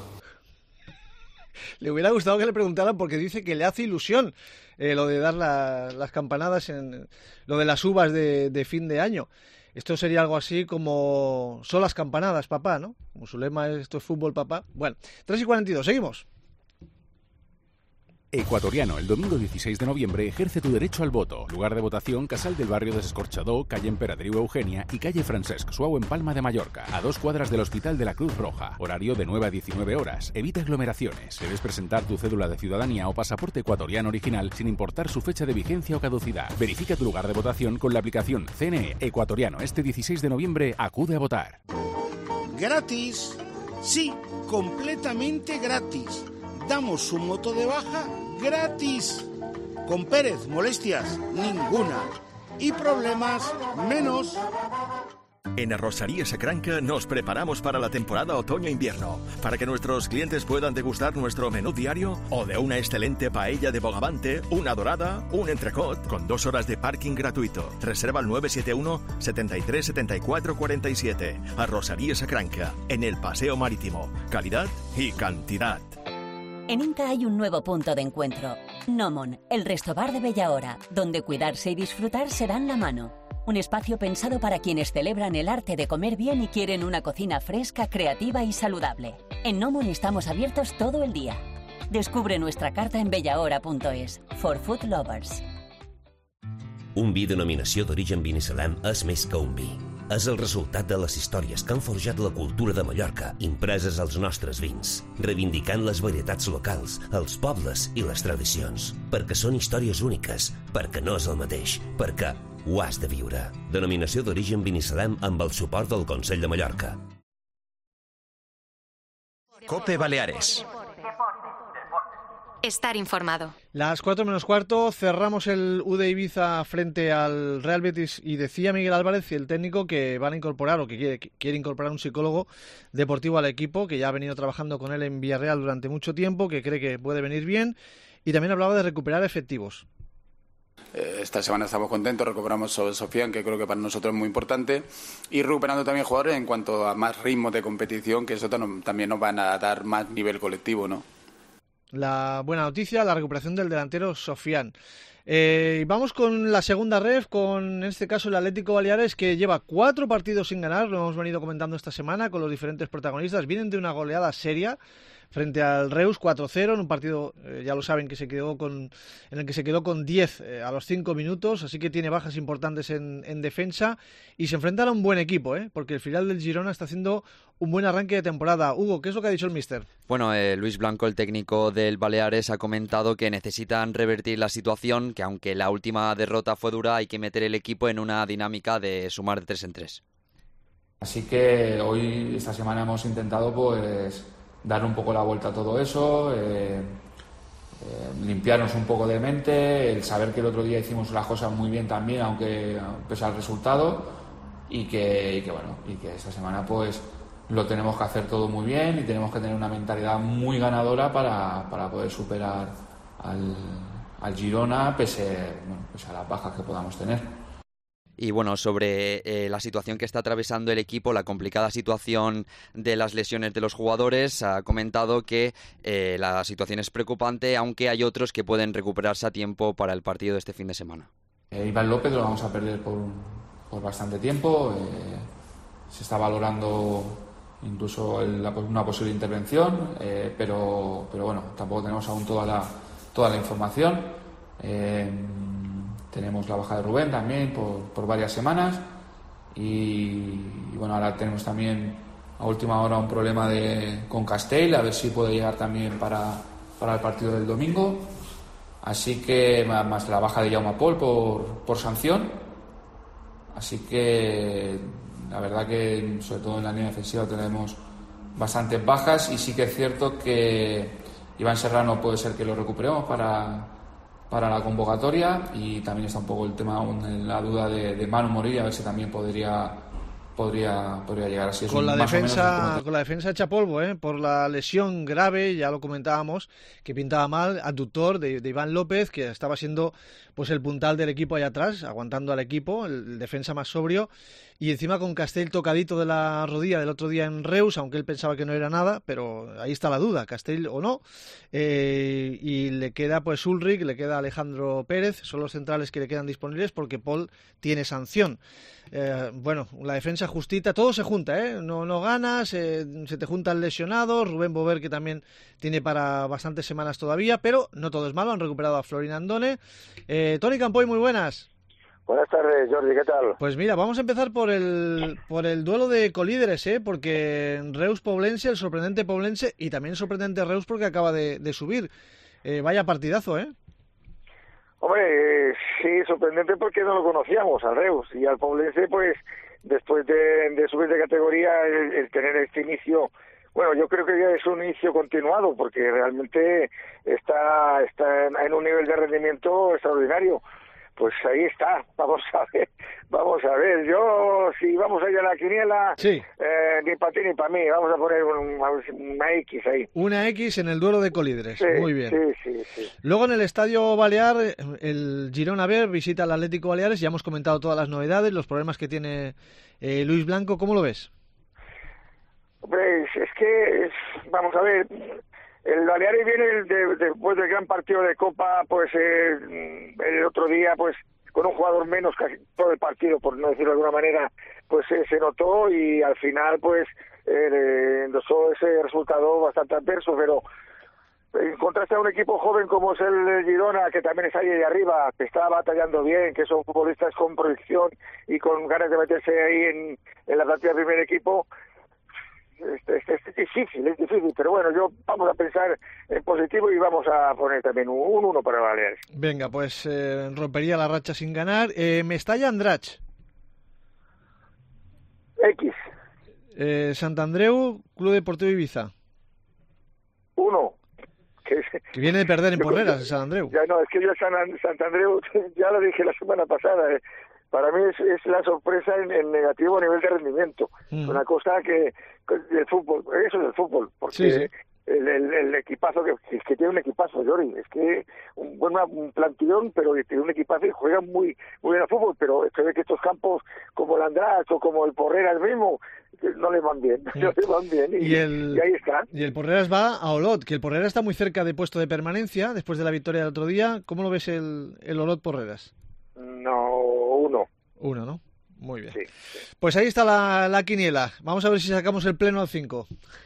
Le hubiera gustado que le preguntaran, porque dice que le hace ilusión lo de dar las campanadas, en lo de las uvas de fin de año. Esto sería algo así como: son las campanadas, papá, ¿no? Como su lema es: esto es fútbol, papá. Bueno, 3:42, seguimos. Ecuatoriano, el domingo 16 de noviembre ejerce tu derecho al voto. Lugar de votación: Casal del Barrio de Escorchador, calle Emperadriu Eugenia y calle Francesc Suau en Palma de Mallorca, a 2 cuadras del Hospital de la Cruz Roja. Horario de 9 a 19 horas. Evita aglomeraciones. Debes presentar tu cédula de ciudadanía o pasaporte ecuatoriano original sin importar su fecha de vigencia o caducidad. Verifica tu lugar de votación con la aplicación CNE Ecuatoriano. Este 16 de noviembre acude a votar. Gratis. Sí, completamente gratis. Damos su moto de baja gratis. Con Pérez, molestias ninguna. Y problemas menos. En Arrocería Sacranca nos preparamos para la temporada otoño-invierno, para que nuestros clientes puedan degustar nuestro menú diario o de una excelente paella de bogavante, una dorada, un entrecot, con 2 horas de parking gratuito. Reserva al 971 73 74 47. Arrocería Sacranca, en el Paseo Marítimo. Calidad y cantidad. En Inca hay un nuevo punto de encuentro. Nomon, el restobar de Bella Hora, donde cuidarse y disfrutar se dan la mano. Un espacio pensado para quienes celebran el arte de comer bien y quieren una cocina fresca, creativa y saludable. En Nomon estamos abiertos todo el día. Descubre nuestra carta en bellahora.es. For Food Lovers. Un vi denominació d'origen vinissalem és més que un vi. És el resultat de les històries que han forjat la cultura de Mallorca, impreses als nostres vins, reivindicant les varietats locals, els pobles i les tradicions. Perquè són històries úniques, perquè no és el mateix, perquè ho has de viure. Denominació d'origen vinissalem amb el suport del Consell de Mallorca. COPE Baleares. Estar informado. Las 4 menos cuarto, cerramos el UD Ibiza frente al Real Betis y decía Miguel Álvarez, el técnico, que van a incorporar o que quiere incorporar un psicólogo deportivo al equipo, que ya ha venido trabajando con él en Villarreal durante mucho tiempo, que cree que puede venir bien, y también hablaba de recuperar efectivos. Esta semana estamos contentos, recuperamos a Sofian, que creo que para nosotros es muy importante, y recuperando también jugadores en cuanto a más ritmo de competición, que eso también nos van a dar más nivel colectivo, ¿no? La buena noticia, la recuperación del delantero Sofian. Y vamos con la segunda ref, con en este caso el Atlético Baleares, que lleva 4 partidos sin ganar, lo hemos venido comentando esta semana con los diferentes protagonistas. Vienen de una goleada seria frente al Reus 4-0 en un partido, ya lo saben, en el que se quedó con 10 a los 5 minutos, así que tiene bajas importantes en defensa y se enfrentan a un buen equipo, porque el filial del Girona está haciendo un buen arranque de temporada. Hugo, ¿qué es lo que ha dicho el míster? Bueno, Luis Blanco, el técnico del Baleares, ha comentado que necesitan revertir la situación, que aunque la última derrota fue dura, hay que meter el equipo en una dinámica de sumar de 3 en 3. Así que hoy, esta semana, hemos intentado pues dar un poco la vuelta a todo eso, limpiarnos un poco de mente, el saber que el otro día hicimos las cosas muy bien también, aunque pese al resultado, y que esta semana pues lo tenemos que hacer todo muy bien y tenemos que tener una mentalidad muy ganadora para poder superar al Girona pese a las bajas que podamos tener. Y bueno, sobre la situación que está atravesando el equipo, la complicada situación de las lesiones de los jugadores, ha comentado que la situación es preocupante, aunque hay otros que pueden recuperarse a tiempo para el partido de este fin de semana. Iván López lo vamos a perder por bastante tiempo. Se está valorando incluso una posible intervención, pero bueno, tampoco tenemos aún toda la información. Tenemos la baja de Rubén también por varias semanas y bueno, ahora tenemos también a última hora un problema con Castell, a ver si puede llegar también para el partido del domingo. Así que más la baja de Jaume Pol por sanción. Así que la verdad que sobre todo en la línea defensiva tenemos bastantes bajas y sí que es cierto que Iván Serrano puede ser que lo recuperemos para la convocatoria y también está un poco el tema aún en la duda de Manu Morilla, a ver si también podría llegar así. Con la defensa hecha polvo, por la lesión grave, ya lo comentábamos, que pintaba mal, abductor de Iván López, que estaba siendo pues el puntal del equipo allá atrás, aguantando al equipo, el defensa más sobrio, y encima con Castell tocadito de la rodilla del otro día en Reus, aunque él pensaba que no era nada, pero ahí está la duda, Castell o no, y le queda pues Ulrich, le queda Alejandro Pérez, son los centrales que le quedan disponibles porque Paul tiene sanción. Bueno, la defensa justita, todo se junta, no ganas, se te juntan lesionados, Rubén Bover que también tiene para bastantes semanas todavía, pero no todo es malo, han recuperado a Florin Andone. Toni Campoy, muy buenas. Buenas tardes, Jordi, ¿qué tal? Pues mira, vamos a empezar por el duelo de colíderes, porque Reus Poblense, el sorprendente Poblense, y también sorprendente Reus porque acaba de subir. Vaya partidazo, Hombre, sí, sorprendente porque no lo conocíamos al Reus y al Poblense, pues después de subir de categoría, el tener este inicio, bueno, yo creo que ya es un inicio continuado porque realmente está en un nivel de rendimiento extraordinario. Pues ahí está, vamos a ver, yo si vamos a ir a la quiniela, sí. Ni para ti ni para mí, vamos a poner una X ahí. Una X en el duelo de colíderes, sí, muy bien. Sí. Luego en el Estadio Balear, el Girona B visita al Atlético Baleares, ya hemos comentado todas las novedades, los problemas que tiene Luis Blanco, ¿cómo lo ves? Hombre, es que, vamos a ver... El Baleares viene después del gran partido de Copa, pues el otro día, pues con un jugador menos casi todo el partido, por no decirlo de alguna manera, pues se notó y al final, pues endosó ese resultado bastante adverso, pero en contraste a un equipo joven como es el Girona, que también está ahí arriba, que está batallando bien, que son futbolistas con proyección y con ganas de meterse ahí en la plantilla del primer equipo. Es difícil, pero bueno, vamos a pensar en positivo y vamos a poner también un 1 para Baleares. Venga, pues rompería la racha sin ganar. Mestalla Andratx. X. Santandreu, Club Deportivo Ibiza. 1. Que viene de perder en Porreras, el Santandreu. Ya no, es que yo Santandreu, ya lo dije la semana pasada, para mí es la sorpresa en negativo a nivel de rendimiento. Una cosa que del fútbol, eso es el fútbol, porque sí. el equipazo que tiene un equipazo, Jordi. Es que un plantillón, pero tiene un equipazo y juega muy bien al fútbol, pero se ve que estos campos como el András o como el Porreras mismo no le van bien, y ahí está. Y el Porreras va a Olot, que el Porreras está muy cerca de puesto de permanencia después de la victoria del otro día. ¿Cómo lo ves el Olot Porreras? No, 1. 1, ¿no? Muy bien. Sí. Pues ahí está la quiniela. Vamos a ver si sacamos el pleno al 5.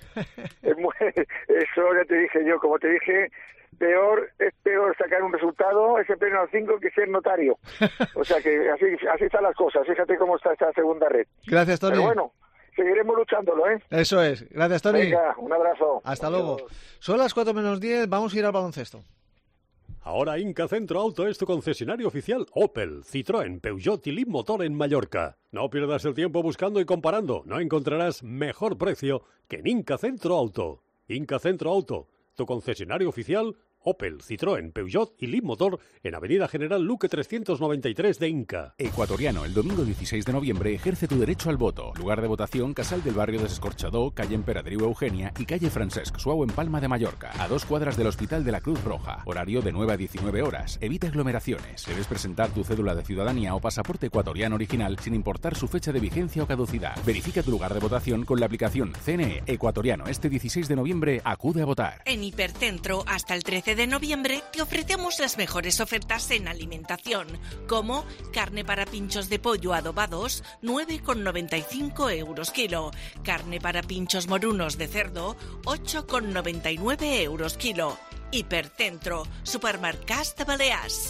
Eso ya te dije yo, como te dije, es peor sacar un resultado, ese pleno al 5, que ser notario. O sea que así están las cosas. Fíjate cómo está esta segunda red. Gracias, Tony. Pero bueno, seguiremos luchándolo, ¿eh? Eso es. Gracias, Tony. Venga, un abrazo. Hasta luego. Son las 4 menos 10, vamos a ir al baloncesto. Ahora Inca Centro Auto es tu concesionario oficial Opel, Citroën, Peugeot y Leapmotor en Mallorca. No pierdas el tiempo buscando y comparando. No encontrarás mejor precio que en Inca Centro Auto. Inca Centro Auto, tu concesionario oficial Opel, Citroën, Peugeot y Leapmotor en Avenida General Luque 393 de Inca. Ecuatoriano, el domingo 16 de noviembre ejerce tu derecho al voto. Lugar de votación, Casal del Barrio de Escorchador, calle Emperadriu Eugenia y calle Francesc Suau en Palma de Mallorca, a 2 cuadras del Hospital de la Cruz Roja. Horario de 9 a 19 horas. Evita aglomeraciones. Debes presentar tu cédula de ciudadanía o pasaporte ecuatoriano original sin importar su fecha de vigencia o caducidad. Verifica tu lugar de votación con la aplicación CNE Ecuatoriano. Este 16 de noviembre acude a votar. En Hipercentro, hasta el 13 de noviembre, te ofrecemos las mejores ofertas en alimentación, como carne para pinchos de pollo adobados, 9,95 € kilo, carne para pinchos morunos de cerdo, 8,99 € kilo. Hipercentro, supermercats de Balears.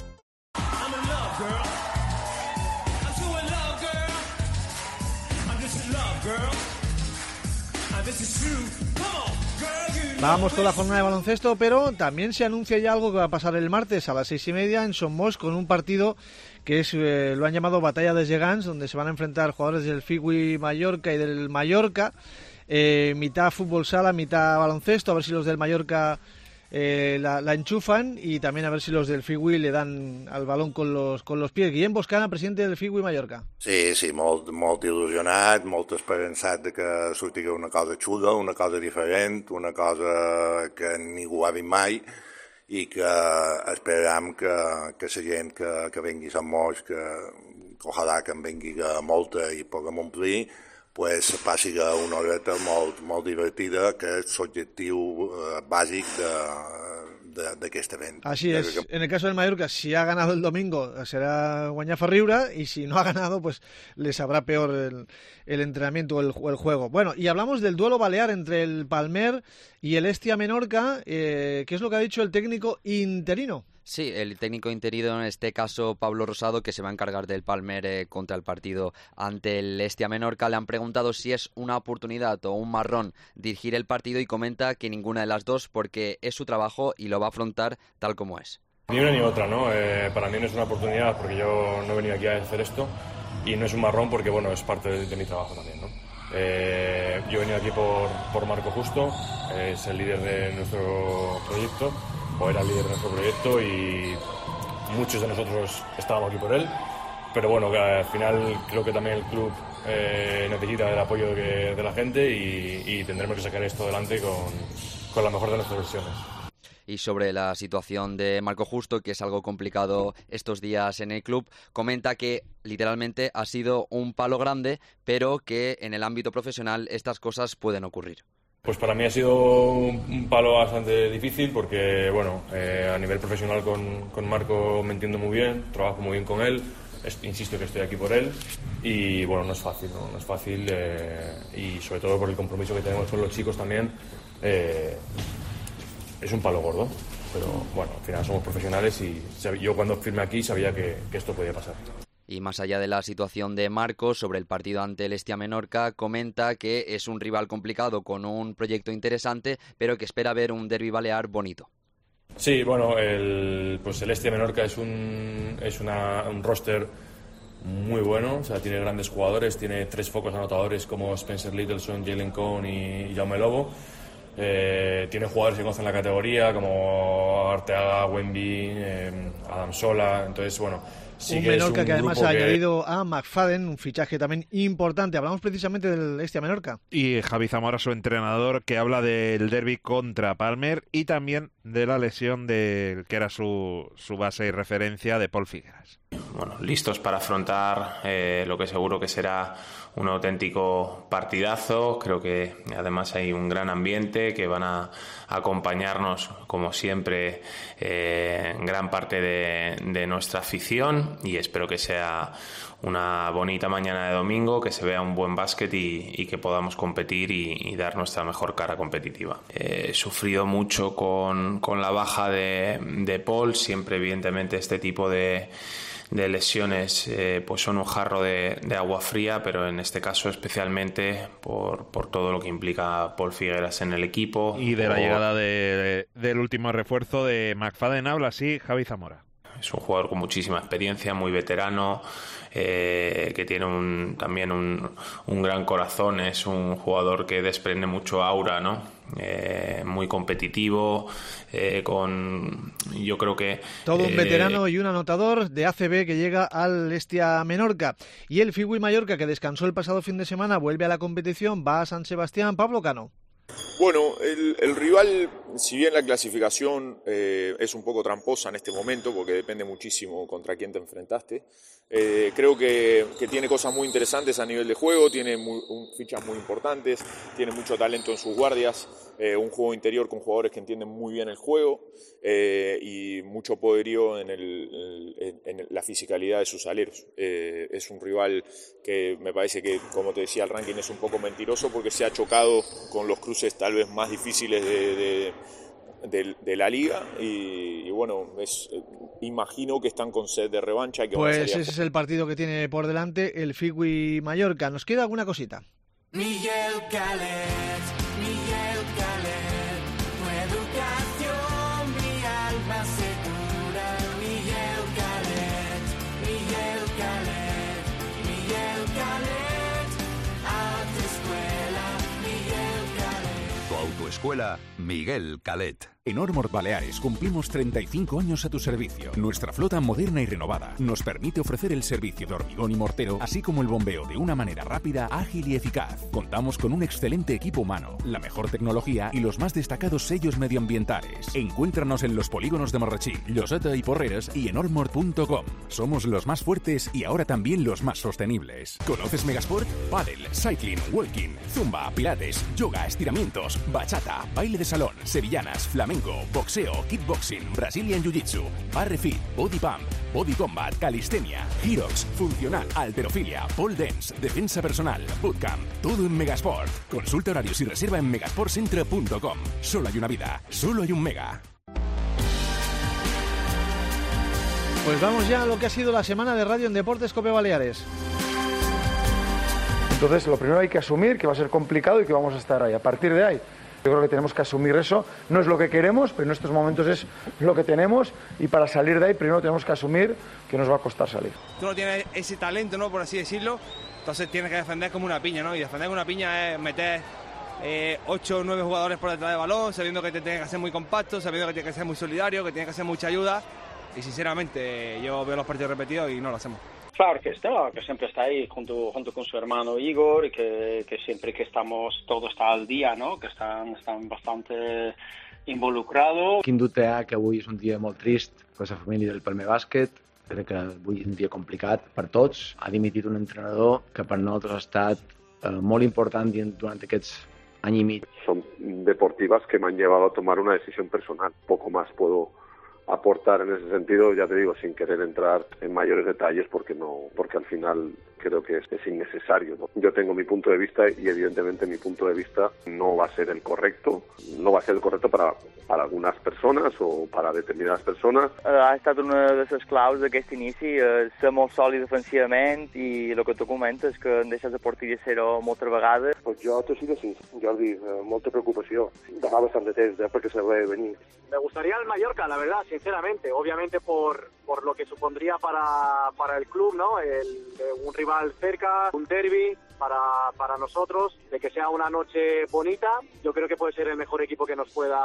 Vamos con la jornada de baloncesto, pero también se anuncia ya algo que va a pasar el martes a las 6:30 en Somos, con un partido que es lo han llamado Batalla de Gegants, donde se van a enfrentar jugadores del Figui Mallorca y del Mallorca, mitad fútbol sala, mitad baloncesto, a ver si los del Mallorca la enchufan, y también a ver si los del Figui le dan al balón con los pies. Guillem Boscana, presidente del Figui Mallorca. Sí, molt il·lusionat, molt esperançat de que surti una cosa xuda, una cosa diferent, una cosa que ningú ha vist mai, i que esperam que la gent que vengui a Sant Moix, que ojalà que en vengui molta i puguem omplir, pues passi una horeta molt divertida, que és l'objectiu bàsic d'aquest event. Así es. En el caso del Mallorca, si ha ganado el domingo, será guañafa riura, y si no ha ganado, pues le sabrá peor el entrenamiento o el juego. Bueno, y hablamos del duelo balear entre el Palmer y el Hestia Menorca, que es lo que ha dicho el técnico interino. Sí, el técnico interino, en este caso Pablo Rosado, que se va a encargar del Palmer contra el partido ante el Hestia Menorca. Le han preguntado si es una oportunidad o un marrón dirigir el partido, y comenta que ninguna de las dos, porque es su trabajo y lo va a afrontar tal como es. Ni una ni otra, ¿no? Para mí no es una oportunidad porque yo no he venido aquí a hacer esto, y no es un marrón porque, bueno, es parte de mi trabajo también, ¿no? Yo he venido aquí por Marco Justo, es el líder de nuestro proyecto, o era el líder de nuestro proyecto, y muchos de nosotros estábamos aquí por él, pero bueno, que al final creo que también el club necesita el apoyo de la gente, y tendremos que sacar esto adelante con la mejor de nuestras versiones. Y sobre la situación de Marco Justo, que es algo complicado estos días en el club, comenta que literalmente ha sido un palo grande, pero que en el ámbito profesional estas cosas pueden ocurrir. Pues para mí ha sido un palo bastante difícil porque, bueno, a nivel profesional con Marco me entiendo muy bien, trabajo muy bien con él, insisto que estoy aquí por él, y bueno, no es fácil, no es fácil, y sobre todo por el compromiso que tenemos con los chicos también, es un palo gordo, pero bueno, al final somos profesionales, y yo cuando firmé aquí sabía que esto podía pasar. Y más allá de la situación de Marcos, sobre el partido ante el Hestia Menorca, comenta que es un rival complicado con un proyecto interesante, pero que espera ver un derbi balear bonito. Sí, bueno, el Hestia Menorca es un roster muy bueno, o sea, tiene grandes jugadores, tiene 3 focos anotadores como Spencer Littleson, Jalen Cohn y Jaume Lobo. Tiene jugadores que conocen la categoría como Arteaga, Wemby, Adam Sola. Entonces, bueno, sí un que es Menorca un que además grupo ha que... añadido a McFadden, un fichaje también importante. Hablamos precisamente del Hestia Menorca. Y Javi Zamora, su entrenador, que habla del derbi contra Palmer y también de la lesión del que era su base y referencia, de Pol Figueras. Bueno, listos para afrontar lo que seguro que será un auténtico partidazo. Creo que además hay un gran ambiente, que van a acompañarnos como siempre en gran parte de nuestra afición, y espero que sea una bonita mañana de domingo, que se vea un buen básquet y que podamos competir y dar nuestra mejor cara competitiva. He sufrido mucho con la baja de Paul. Siempre evidentemente este tipo de lesiones pues son un jarro de agua fría, pero en este caso especialmente por todo lo que implica Pol Figueras en el equipo. Y de la llegada del último refuerzo de McFadden habla así Javi Zamora. Es un jugador con muchísima experiencia, muy veterano, que tiene también un gran corazón. Es un jugador que desprende mucho aura, ¿no? Muy competitivo, yo creo que... Todo un veterano y un anotador de ACB que llega al Hestia Menorca. Y el Figui Mallorca, que descansó el pasado fin de semana, vuelve a la competición, va a San Sebastián. Pablo Cano. Bueno, el rival, si bien la clasificación es un poco tramposa en este momento, porque depende muchísimo contra quién te enfrentaste, creo que tiene cosas muy interesantes a nivel de juego, tiene fichas muy importantes, tiene mucho talento en sus guardias, un juego interior con jugadores que entienden muy bien el juego y mucho poderío en la fisicalidad de sus aleros. Es un rival que me parece que, como te decía, el ranking es un poco mentiroso porque se ha chocado con los cruces tal vez más difíciles de la liga y bueno, imagino que están con sed de revancha. Pues ese es el partido que tiene por delante el Figui Mallorca. ¿Nos queda alguna cosita? Miguel Calet, tu educación, mi alma segura. Miguel Calet, a tu escuela, Miguel Calet. Tu autoescuela, Miguel Calet. En Ormord Baleares cumplimos 35 años a tu servicio. Nuestra flota moderna y renovada nos permite ofrecer el servicio de hormigón y mortero, así como el bombeo de una manera rápida, ágil y eficaz. Contamos con un excelente equipo humano, la mejor tecnología y los más destacados sellos medioambientales. Encuéntranos en los polígonos de Marratxí, Lloseta y Porreres y en ormord.com. Somos los más fuertes y ahora también los más sostenibles. ¿Conoces Megasport? Pádel, cycling, walking, zumba, pilates, yoga, estiramientos, bachata, baile de salón, sevillanas, flamenco, boxeo, kickboxing, Brazilian Jiu-Jitsu, barre fit, body pump, body combat, calistenia, Hyrox, funcional, halterofilia, pole dance, defensa personal, bootcamp, todo en Megasport. Consulta horarios y reserva en megasportcentre.com. Solo hay una vida, solo hay un Mega. Pues vamos ya a lo que ha sido la semana de radio en Deportes Cope Baleares. Entonces, lo primero hay que asumir que va a ser complicado y que vamos a estar ahí. A partir de ahí, yo creo que tenemos que asumir eso. No es lo que queremos, pero en estos momentos es lo que tenemos y para salir de ahí primero tenemos que asumir que nos va a costar salir. Tú no tienes ese talento, ¿no? Por así decirlo, entonces tienes que defender como una piña, ¿no? Y defender como una piña es meter 8 o 9 jugadores por detrás del balón, sabiendo que te tienes que ser muy compacto, sabiendo que tienes que ser muy solidario, que tienes que hacer mucha ayuda. Y sinceramente yo veo los partidos repetidos y no lo hacemos. Claro que siempre está ahí junto con su hermano Igor y que siempre que estamos, todo está al día, ¿no? Que están bastante involucrados. Quin dubte ha que avui és un dia molt trist per la família del Palmer Bàsquet. Crec que avui és un dia complicat per tots. Ha dimitit un entrenador que per nosaltres ha estat molt important durant aquests any i mig. Son deportivas que me han llevado a tomar una decisión personal. Poco más puedo aportar en ese sentido, ya te digo, sin querer entrar en mayores detalles porque al final creo que es innecesario, ¿no? Yo tengo mi punto de vista y evidentemente mi punto de vista no va a ser el correcto, para algunas personas o para determinadas personas. Ha estat una de les claus d'aquest inici, ser molt sòlid defensivament i el que tu comentes, que han deixat de porteria zero moltes vegades. Pues jo t'ho sigo així, Jordi, molta preocupació. De fa bastant de temps, perquè se ve venir. Me gustaría el Mallorca, la verdad, sinceramente, obviamente por lo que supondría para el club, ¿no? Un rival cerca, un derbi para nosotros, de que sea una noche bonita. Yo creo que puede ser el mejor equipo que nos pueda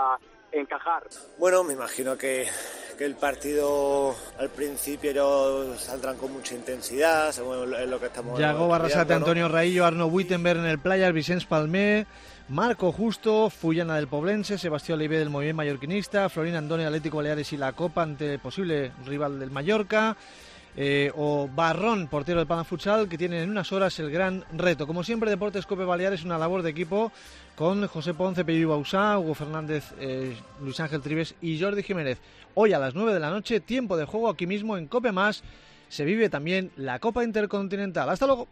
encajar. Bueno, me imagino que el partido al principio saldrán con mucha intensidad, según es lo que estamos Yago Barrasate, ¿no? Antonio Raillo, Arno Wittenberg en el Playas, Vicens Palmé, Marco Justo, Fullana del Poblense, Sebastián Olivé del Movimiento Mallorquinista, Florín Andoni, Atlético Baleares y la Copa ante el posible rival del Mallorca, o Barrón, portero del Palma Futsal, que tienen en unas horas el gran reto. Como siempre, Deportes Cope Baleares, una labor de equipo con José Ponce, Pello Bausá, Hugo Fernández, Luis Ángel Trives y Jordi Jiménez. Hoy a las 9 de la noche, tiempo de juego aquí mismo en Cope Más. Se vive también la Copa Intercontinental. Hasta luego.